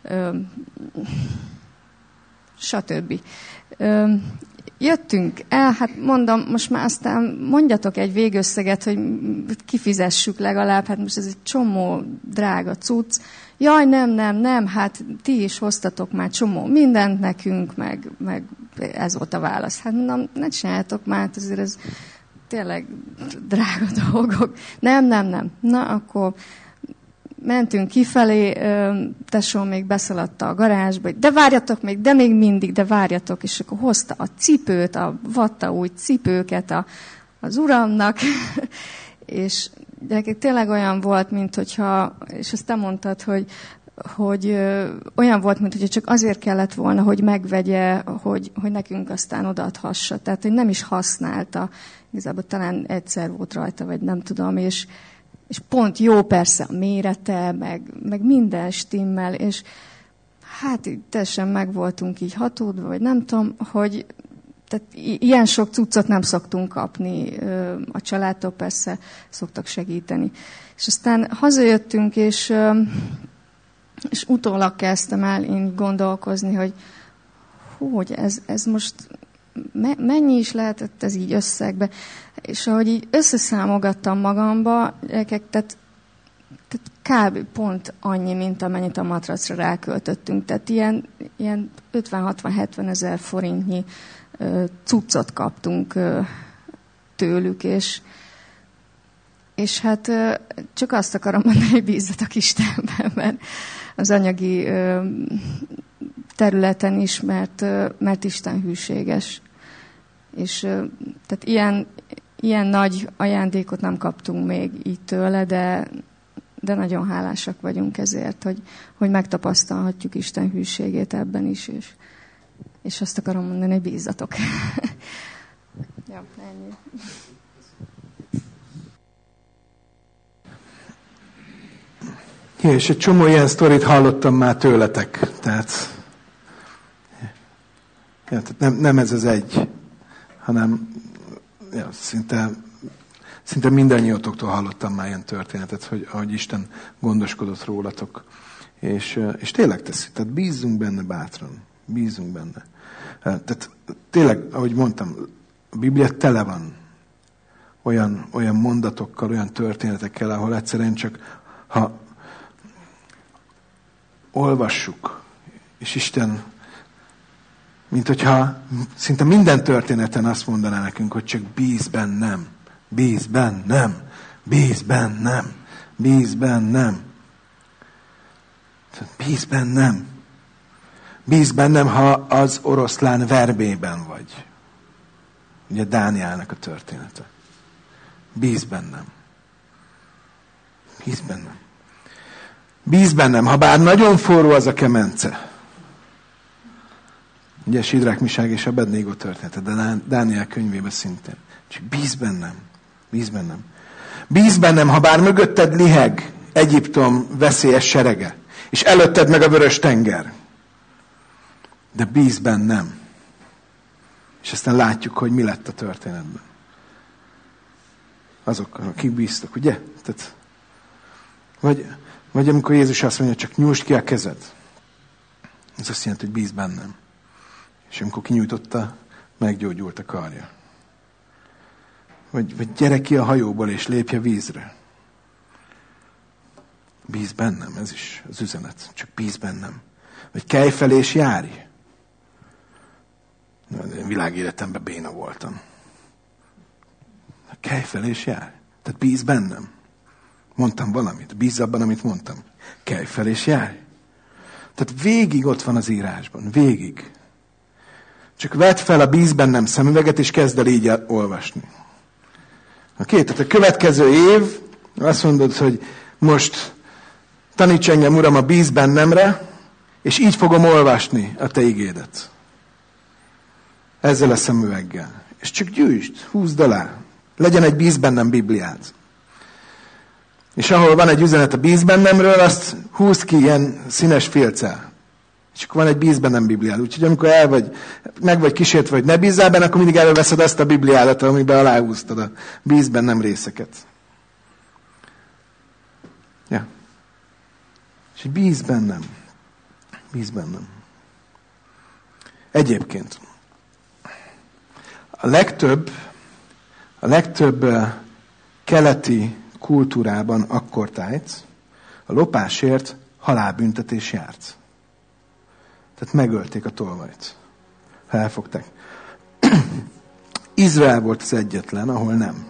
stb. Jöttünk el, hát mondom, most már aztán mondjatok egy végösszeget, hogy kifizessük legalább, hát most ez egy csomó drága cucc. Jaj, nem, hát ti is hoztatok már csomó mindent nekünk, meg ez volt a válasz. Hát mondom, ne csináljátok már, azért ez tényleg drága dolgok. Nem. Na, akkor mentünk kifelé, tesóm még beszaladta a garázsba, de várjatok még, de még mindig, de várjatok, és akkor hozta a cipőt, a vatta új cipőket az uramnak, és gyerekek, tényleg olyan volt, mint hogyha, és azt te mondtad, hogy olyan volt, mint hogyha csak azért kellett volna, hogy megvegye, hogy nekünk aztán odaadhassa. Tehát, hogy nem is használta. Igazából talán egyszer volt rajta, vagy nem tudom, és pont jó persze a mérete, meg minden stimmel, és hát így teljesen meg voltunk így hatódva, vagy nem tudom, hogy tehát ilyen sok cuccot nem szoktunk kapni, a családtól persze szoktak segíteni. És aztán hazajöttünk, és utólag kezdtem el én gondolkozni, hogy ez most mennyi is lehetett ez így összegbe. És ahogy így összeszámogattam magamba, tehát kb. Pont annyi, mint amennyit a matracra ráköltöttünk. Tehát ilyen 50-60-70 ezer forintnyi cuccot kaptunk tőlük, és hát csak azt akarom mondani, hogy bízzatok Istenben, mert az anyagi területen is, mert Isten hűséges. És tehát ilyen nagy ajándékot nem kaptunk még így tőle, de nagyon hálásak vagyunk ezért, hogy megtapasztalhatjuk Isten hűségét ebben is, és azt akarom mondani, hogy bízzatok. Ja, ennyi. Ja, és egy csomó ilyen sztorit hallottam már tőletek. Tehát nem ez az egy, hanem szinte mindannyiótoktól hallottam már ilyen történetet, hogy Isten gondoskodott rólatok. És tényleg teszi. Tehát bízzunk benne bátran. Bízunk benne. Tehát tényleg, ahogy mondtam, a Biblia tele van olyan mondatokkal, olyan történetekkel, ahol egyszerűen csak, ha olvassuk, és Isten, mint hogyha szinte minden történeten azt mondaná nekünk, hogy csak bíz bennem, bíz bennem, bíz bennem, bíz bennem. Bíz bennem. Bíz bennem, ha az oroszlán verbében vagy. Ugye Dánielnek a története. Bíz bennem. Bíz bennem. Bíz bennem, ha bár nagyon forró az a kemence. Ugye Sidrák, Miság és Abednego története, de Dániel könyvében szintén. Csak bíz bennem. Bíz bennem. Bíz bennem, ha bár mögötted liheg Egyiptom veszélyes serege, és előtted meg a vörös tenger. De bíz bennem. És aztán látjuk, hogy mi lett a történetben. Azok, akik bíztak, ugye? Tehát, vagy amikor Jézus azt mondja, csak nyújtsd ki a kezed. Ez azt jelenti, hogy bíz bennem. És amikor kinyújtotta, meggyógyult a karja. Vagy gyere ki a hajóból, és lépj a vízre. Bíz bennem, ez is az üzenet. Csak bíz bennem. Vagy kelj fel és járj. Én világéletemben béna voltam. Kelj fel és járj. Tehát bíz bennem. Mondtam valamit. Bízz abban, amit mondtam. Kelj fel és járj. Tehát végig ott van az írásban. Végig. Csak vedd fel a bíz bennem szemüveget, és kezd el így olvasni. Tehát a következő év azt mondod, hogy most taníts engem, Uram, a bíz bennemre, és így fogom olvasni a te igédet. Ezzel a szemüveggel. És csak gyűjtsd, húzd alá. Legyen egy bíz bennem Bibliád. És ahol van egy üzenet a bíz bennemről, azt húzd ki ilyen színes félccel. És akkor van egy bíz bennem Bibliád. Úgyhogy amikor meg vagy kísértve, hogy ne bízzál benne, akkor mindig előveszed azt a Bibliádat, amiben aláhúztad a bíz bennem részeket. Ja. És bíz bennem. Bíz bennem. Egyébként a legtöbb keleti kultúrában akkortájt a lopásért halálbüntetés járt. Tehát megölték a tolvajt, ha elfogták. Izrael volt az egyetlen, ahol nem.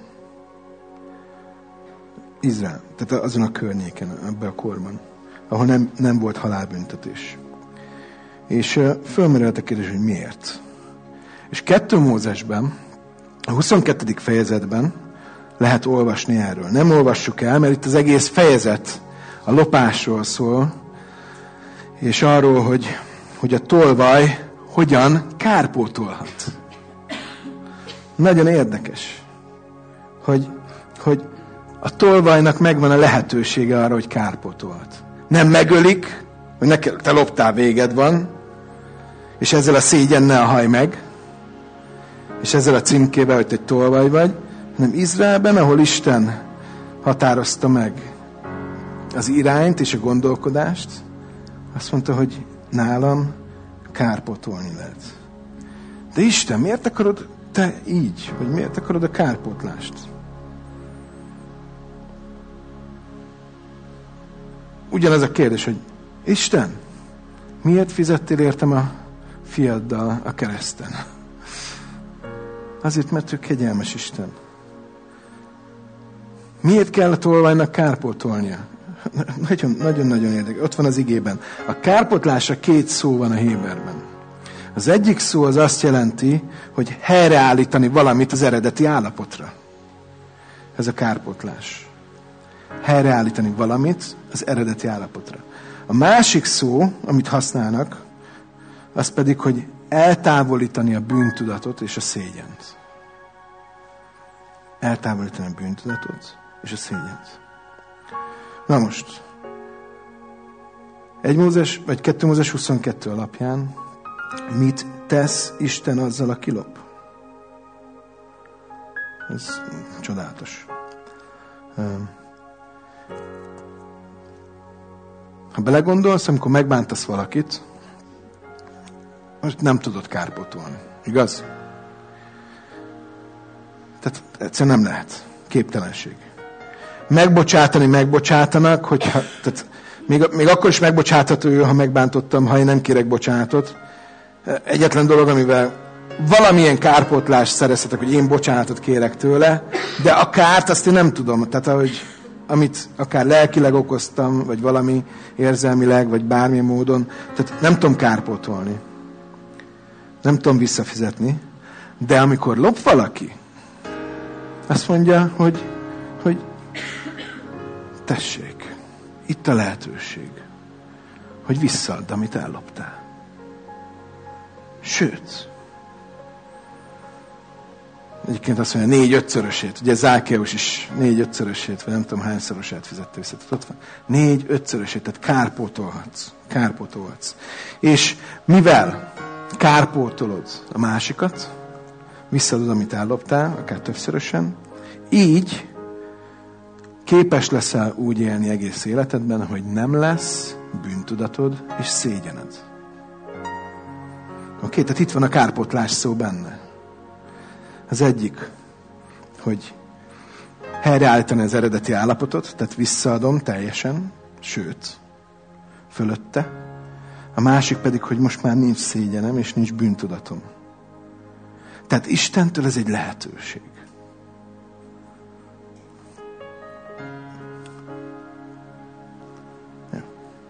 Izrael, tehát azon a környéken, ebben a korban, ahol nem volt halálbüntetés. És fölmerült a kérdés, hogy miért. És 2 Mózesben, a 22. fejezetben lehet olvasni erről. Nem olvassuk el, mert itt az egész fejezet a lopásról szól, és arról, hogy a tolvaj hogyan kárpótolhat. Nagyon érdekes, hogy a tolvajnak megvan a lehetősége arra, hogy kárpótolhat. Nem megölik, hogy te loptál, véged van, és ezzel a szégyennel haj meg, és ezzel a címkével, hogy te egy tolvaj vagy, hanem Izraelben, ahol Isten határozta meg az irányt és a gondolkodást, azt mondta, hogy nálam kárpótolni lehet. De Isten, miért akarod te így? Vagy miért akarod a kárpótlást? Ugyanez a kérdés, hogy Isten, miért fizettél értem a fiaddal a kereszten? Azért, mert ő kegyelmes Isten. Miért kell a tolvajnak kárpótolnia? Nagyon-nagyon érdekes. Ott van az igében. A kárpótlásra 2 szó van a héberben. Az egyik szó az azt jelenti, hogy helyreállítani valamit az eredeti állapotra. Ez a kárpótlás. Helyreállítani valamit az eredeti állapotra. A másik szó, amit használnak, az pedig, hogy eltávolítani a bűntudatot és a szégyent. Eltávolítani a bűntudatot és a szégyent. Na most, 1 Mózes, vagy 2 Mózes 22 alapján mit tesz Isten azzal, aki lop? Ez csodálatos. Ha belegondolsz, amikor megbántasz valakit, most nem tudod kárpótolni. Igaz? Tehát egyszerűen nem lehet. Képtelenség. Megbocsátanak, hogyha, tehát még akkor is megbocsátható ő, ha megbántottam, ha én nem kérek bocsánatot. Egyetlen dolog, amivel valamilyen kárpótlást szerezhetek, hogy én bocsánatot kérek tőle, de a kárt azt én nem tudom. Tehát amit akár lelkileg okoztam, vagy valami érzelmileg, vagy bármilyen módon, tehát nem tudom kárpótolni. Nem tudom visszafizetni. De amikor lop valaki, azt mondja, hogy tessék, itt a lehetőség, hogy visszaadd, amit elloptál. Sőt, egyébként azt mondja, 4-5-szörösét, ugye Zákeus is 4-5-szörösét, vagy nem tudom hányszorosát fizette vissza. Ott van. 4-5-szörösét, tehát kárpótolhatsz. És mivel kárpótolod a másikat, visszaadod, amit elloptál, akár többszörösen, így képes leszel úgy élni egész életedben, hogy nem lesz bűntudatod és szégyened. Oké, tehát itt van a kárpótlás szó benne. Az egyik, hogy helyreállítani az eredeti állapotot, tehát visszaadom teljesen, sőt, fölötte. A másik pedig, hogy most már nincs szégyenem és nincs bűntudatom. Tehát Istentől ez egy lehetőség. Ja.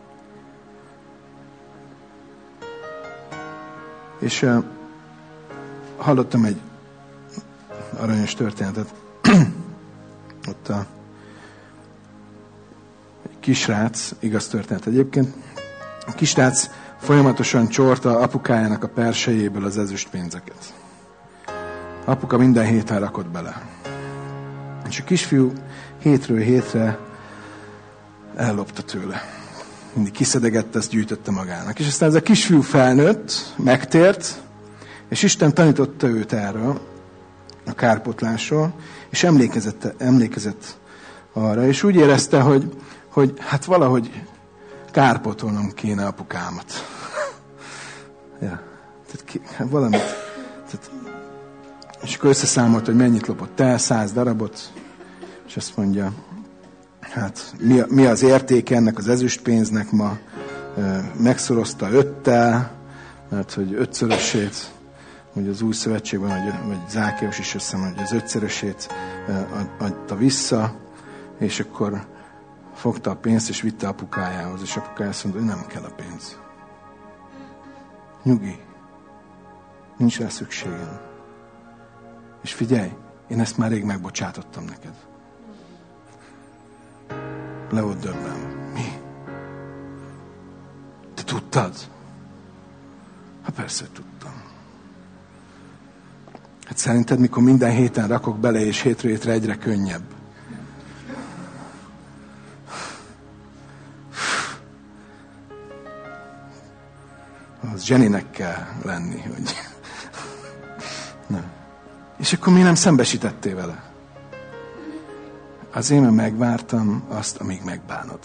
És hallottam egy aranyos történetet. Ott egy kisrác, igaz történet egyébként, a kisrác folyamatosan csorta apukájának a persejéből az ezüstpénzeket. Apuka minden héten rakott bele. És a kisfiú hétről hétre ellopta tőle. Mindig kiszedegette, ezt gyűjtötte magának. És aztán ez a kisfiú felnőtt, megtért, és Isten tanította őt erről, a kárpótlásról, és emlékezett arra, és úgy érezte, hogy hát valahogy kárpótolnom kéne apukámat. Ja, tehát valamit. Tehát, és akkor összeszámolt, hogy mennyit lopott el, 100 darabot, és azt mondja, hát mi az értéke ennek az ezüstpénznek ma? Megszorozta 5-tel, mert hogy 5-szörösét hogy az új szövetségben, vagy Zákéus is összemond, hogy az 5-szörösét adta vissza, és akkor fogta a pénzt, és vitte apukájához, és apukája azt mondta, hogy nem kell a pénz. Nyugi. Nincs rá szükségem. És figyelj, én ezt már rég megbocsátottam neked. Le volt döbben. Mi? Te tudtad? Hát persze, hogy tudtam. Hát szerinted, mikor minden héten rakok bele, és hétről hétre egyre könnyebb? Az zseninek kell lenni, hogy... Nem. És akkor mi nem szembesítettél vele? Azért, mert megvártam azt, amíg megbánod.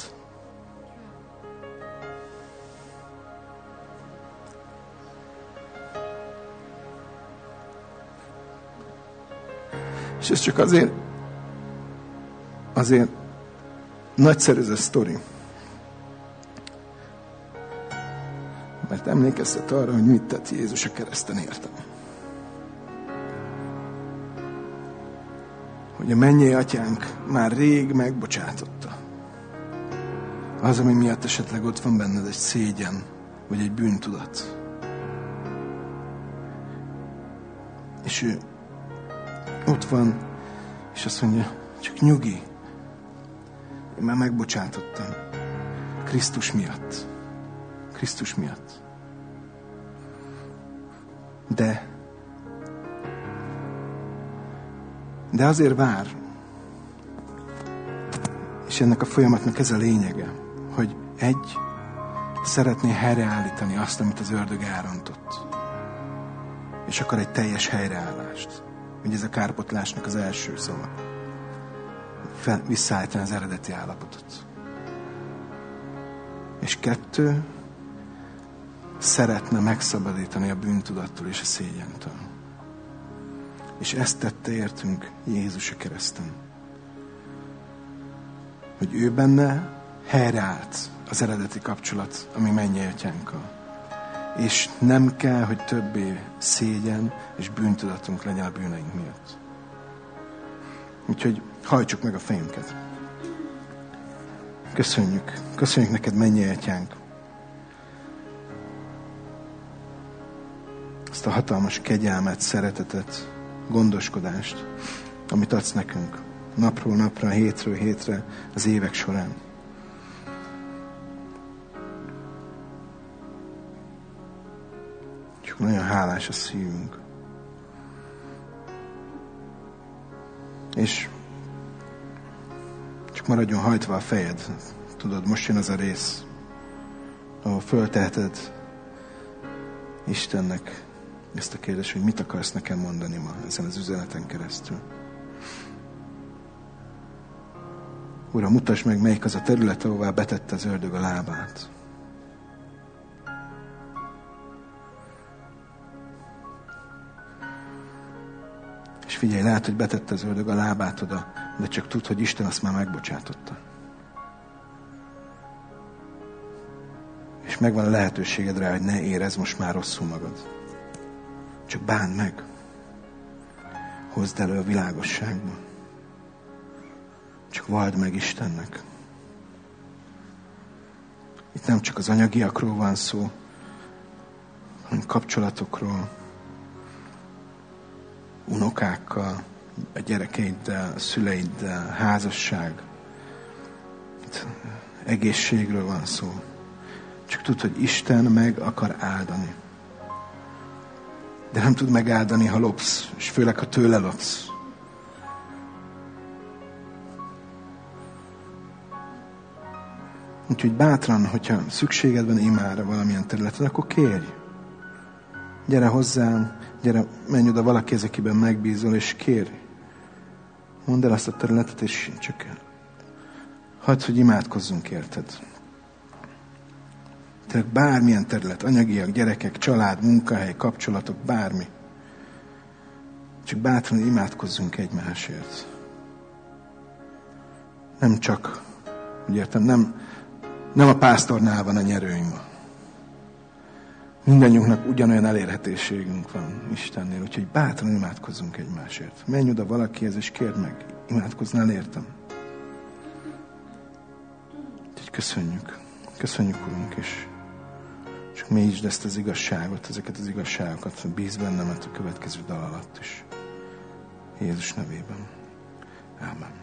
És ez csak azért nagyszerű ez a sztori. Mert emlékeztet arra, hogy mit tett Jézus a kereszten értem. Hogy a mennyei atyánk már rég megbocsátotta. Az, ami miatt esetleg ott van benned egy szégyen, vagy egy bűntudat. És ő ott van, és azt mondja, csak nyugi. Én már megbocsátottam. Krisztus miatt. Krisztus miatt. De azért vár. És ennek a folyamatnak ez a lényege, hogy szeretné helyreállítani azt, amit az ördög elrontott. És akar egy teljes helyreállást. Ugye ez a kárpotlásnak az első szava. Visszaállítani az eredeti állapotot. És 2, szeretne megszabadítani a bűntudattól és a szégyentől. És ezt tette értünk Jézus a kereszten. Hogy ő benne helyreállt az eredeti kapcsolat, ami mennyei atyánkkal. És nem kell, hogy többé szégyen és bűntudatunk legyen a bűneink miatt. Úgyhogy hajtsuk meg a fejünket. Köszönjük. Köszönjük neked, mennyei atyánk. Azt a hatalmas kegyelmet, szeretetet, gondoskodást, amit adsz nekünk napról napra, hétről hétre, az évek során. Csak nagyon hálás a szívünk. És csak maradjon hajtva a fejed. Tudod, most jön az a rész, ahol fölteheted Istennek ezt a kérdést, hogy mit akarsz nekem mondani ma ezen az üzeneten keresztül. Uram, mutasd meg, melyik az a terület, ahová betette az ördög a lábát. És figyelj, lehet, hogy betette az ördög a lábát oda, de csak tudd, hogy Isten azt már megbocsátotta. És megvan a lehetőséged rá, hogy ne érezd most már rosszul magad. Csak bánd meg. Hozd elő a világosságba. Csak valld meg Istennek. Itt nem csak az anyagiakról van szó, hanem kapcsolatokról, unokákkal, a gyerekeiddel, a szüleiddel, házasság. Itt egészségről van szó. Csak tudd, hogy Isten meg akar áldani. De nem tud megáldani, ha lopsz, és főleg, ha tőle lopsz. Úgyhogy bátran, hogyha szükséged van imára valamilyen területen, akkor kérj. Gyere hozzám, gyere, menj oda valaki, akiben megbízol, és kérj. Mondd el azt a területet, és csak hagyd, hogy imádkozzunk érted. Tehát bármilyen terület, anyagiak, gyerekek, család, munkahely, kapcsolatok, bármi. Csak bátran imádkozzunk egymásért. Nem csak, úgy értem, nem a pásztornál van a nyerőny ma, Mindannyiunknak ugyanolyan elérhetőségünk van Istennél, úgyhogy bátran imádkozzunk egymásért. Menj oda valakihez, és kérd meg, imádkoznál értem? Úgyhogy köszönjük. Köszönjük, Urunk, és csak mélyítsd ezt az igazságot, ezeket az igazságokat, bíz bennemet a következő dal alatt is. Jézus nevében. Ámen.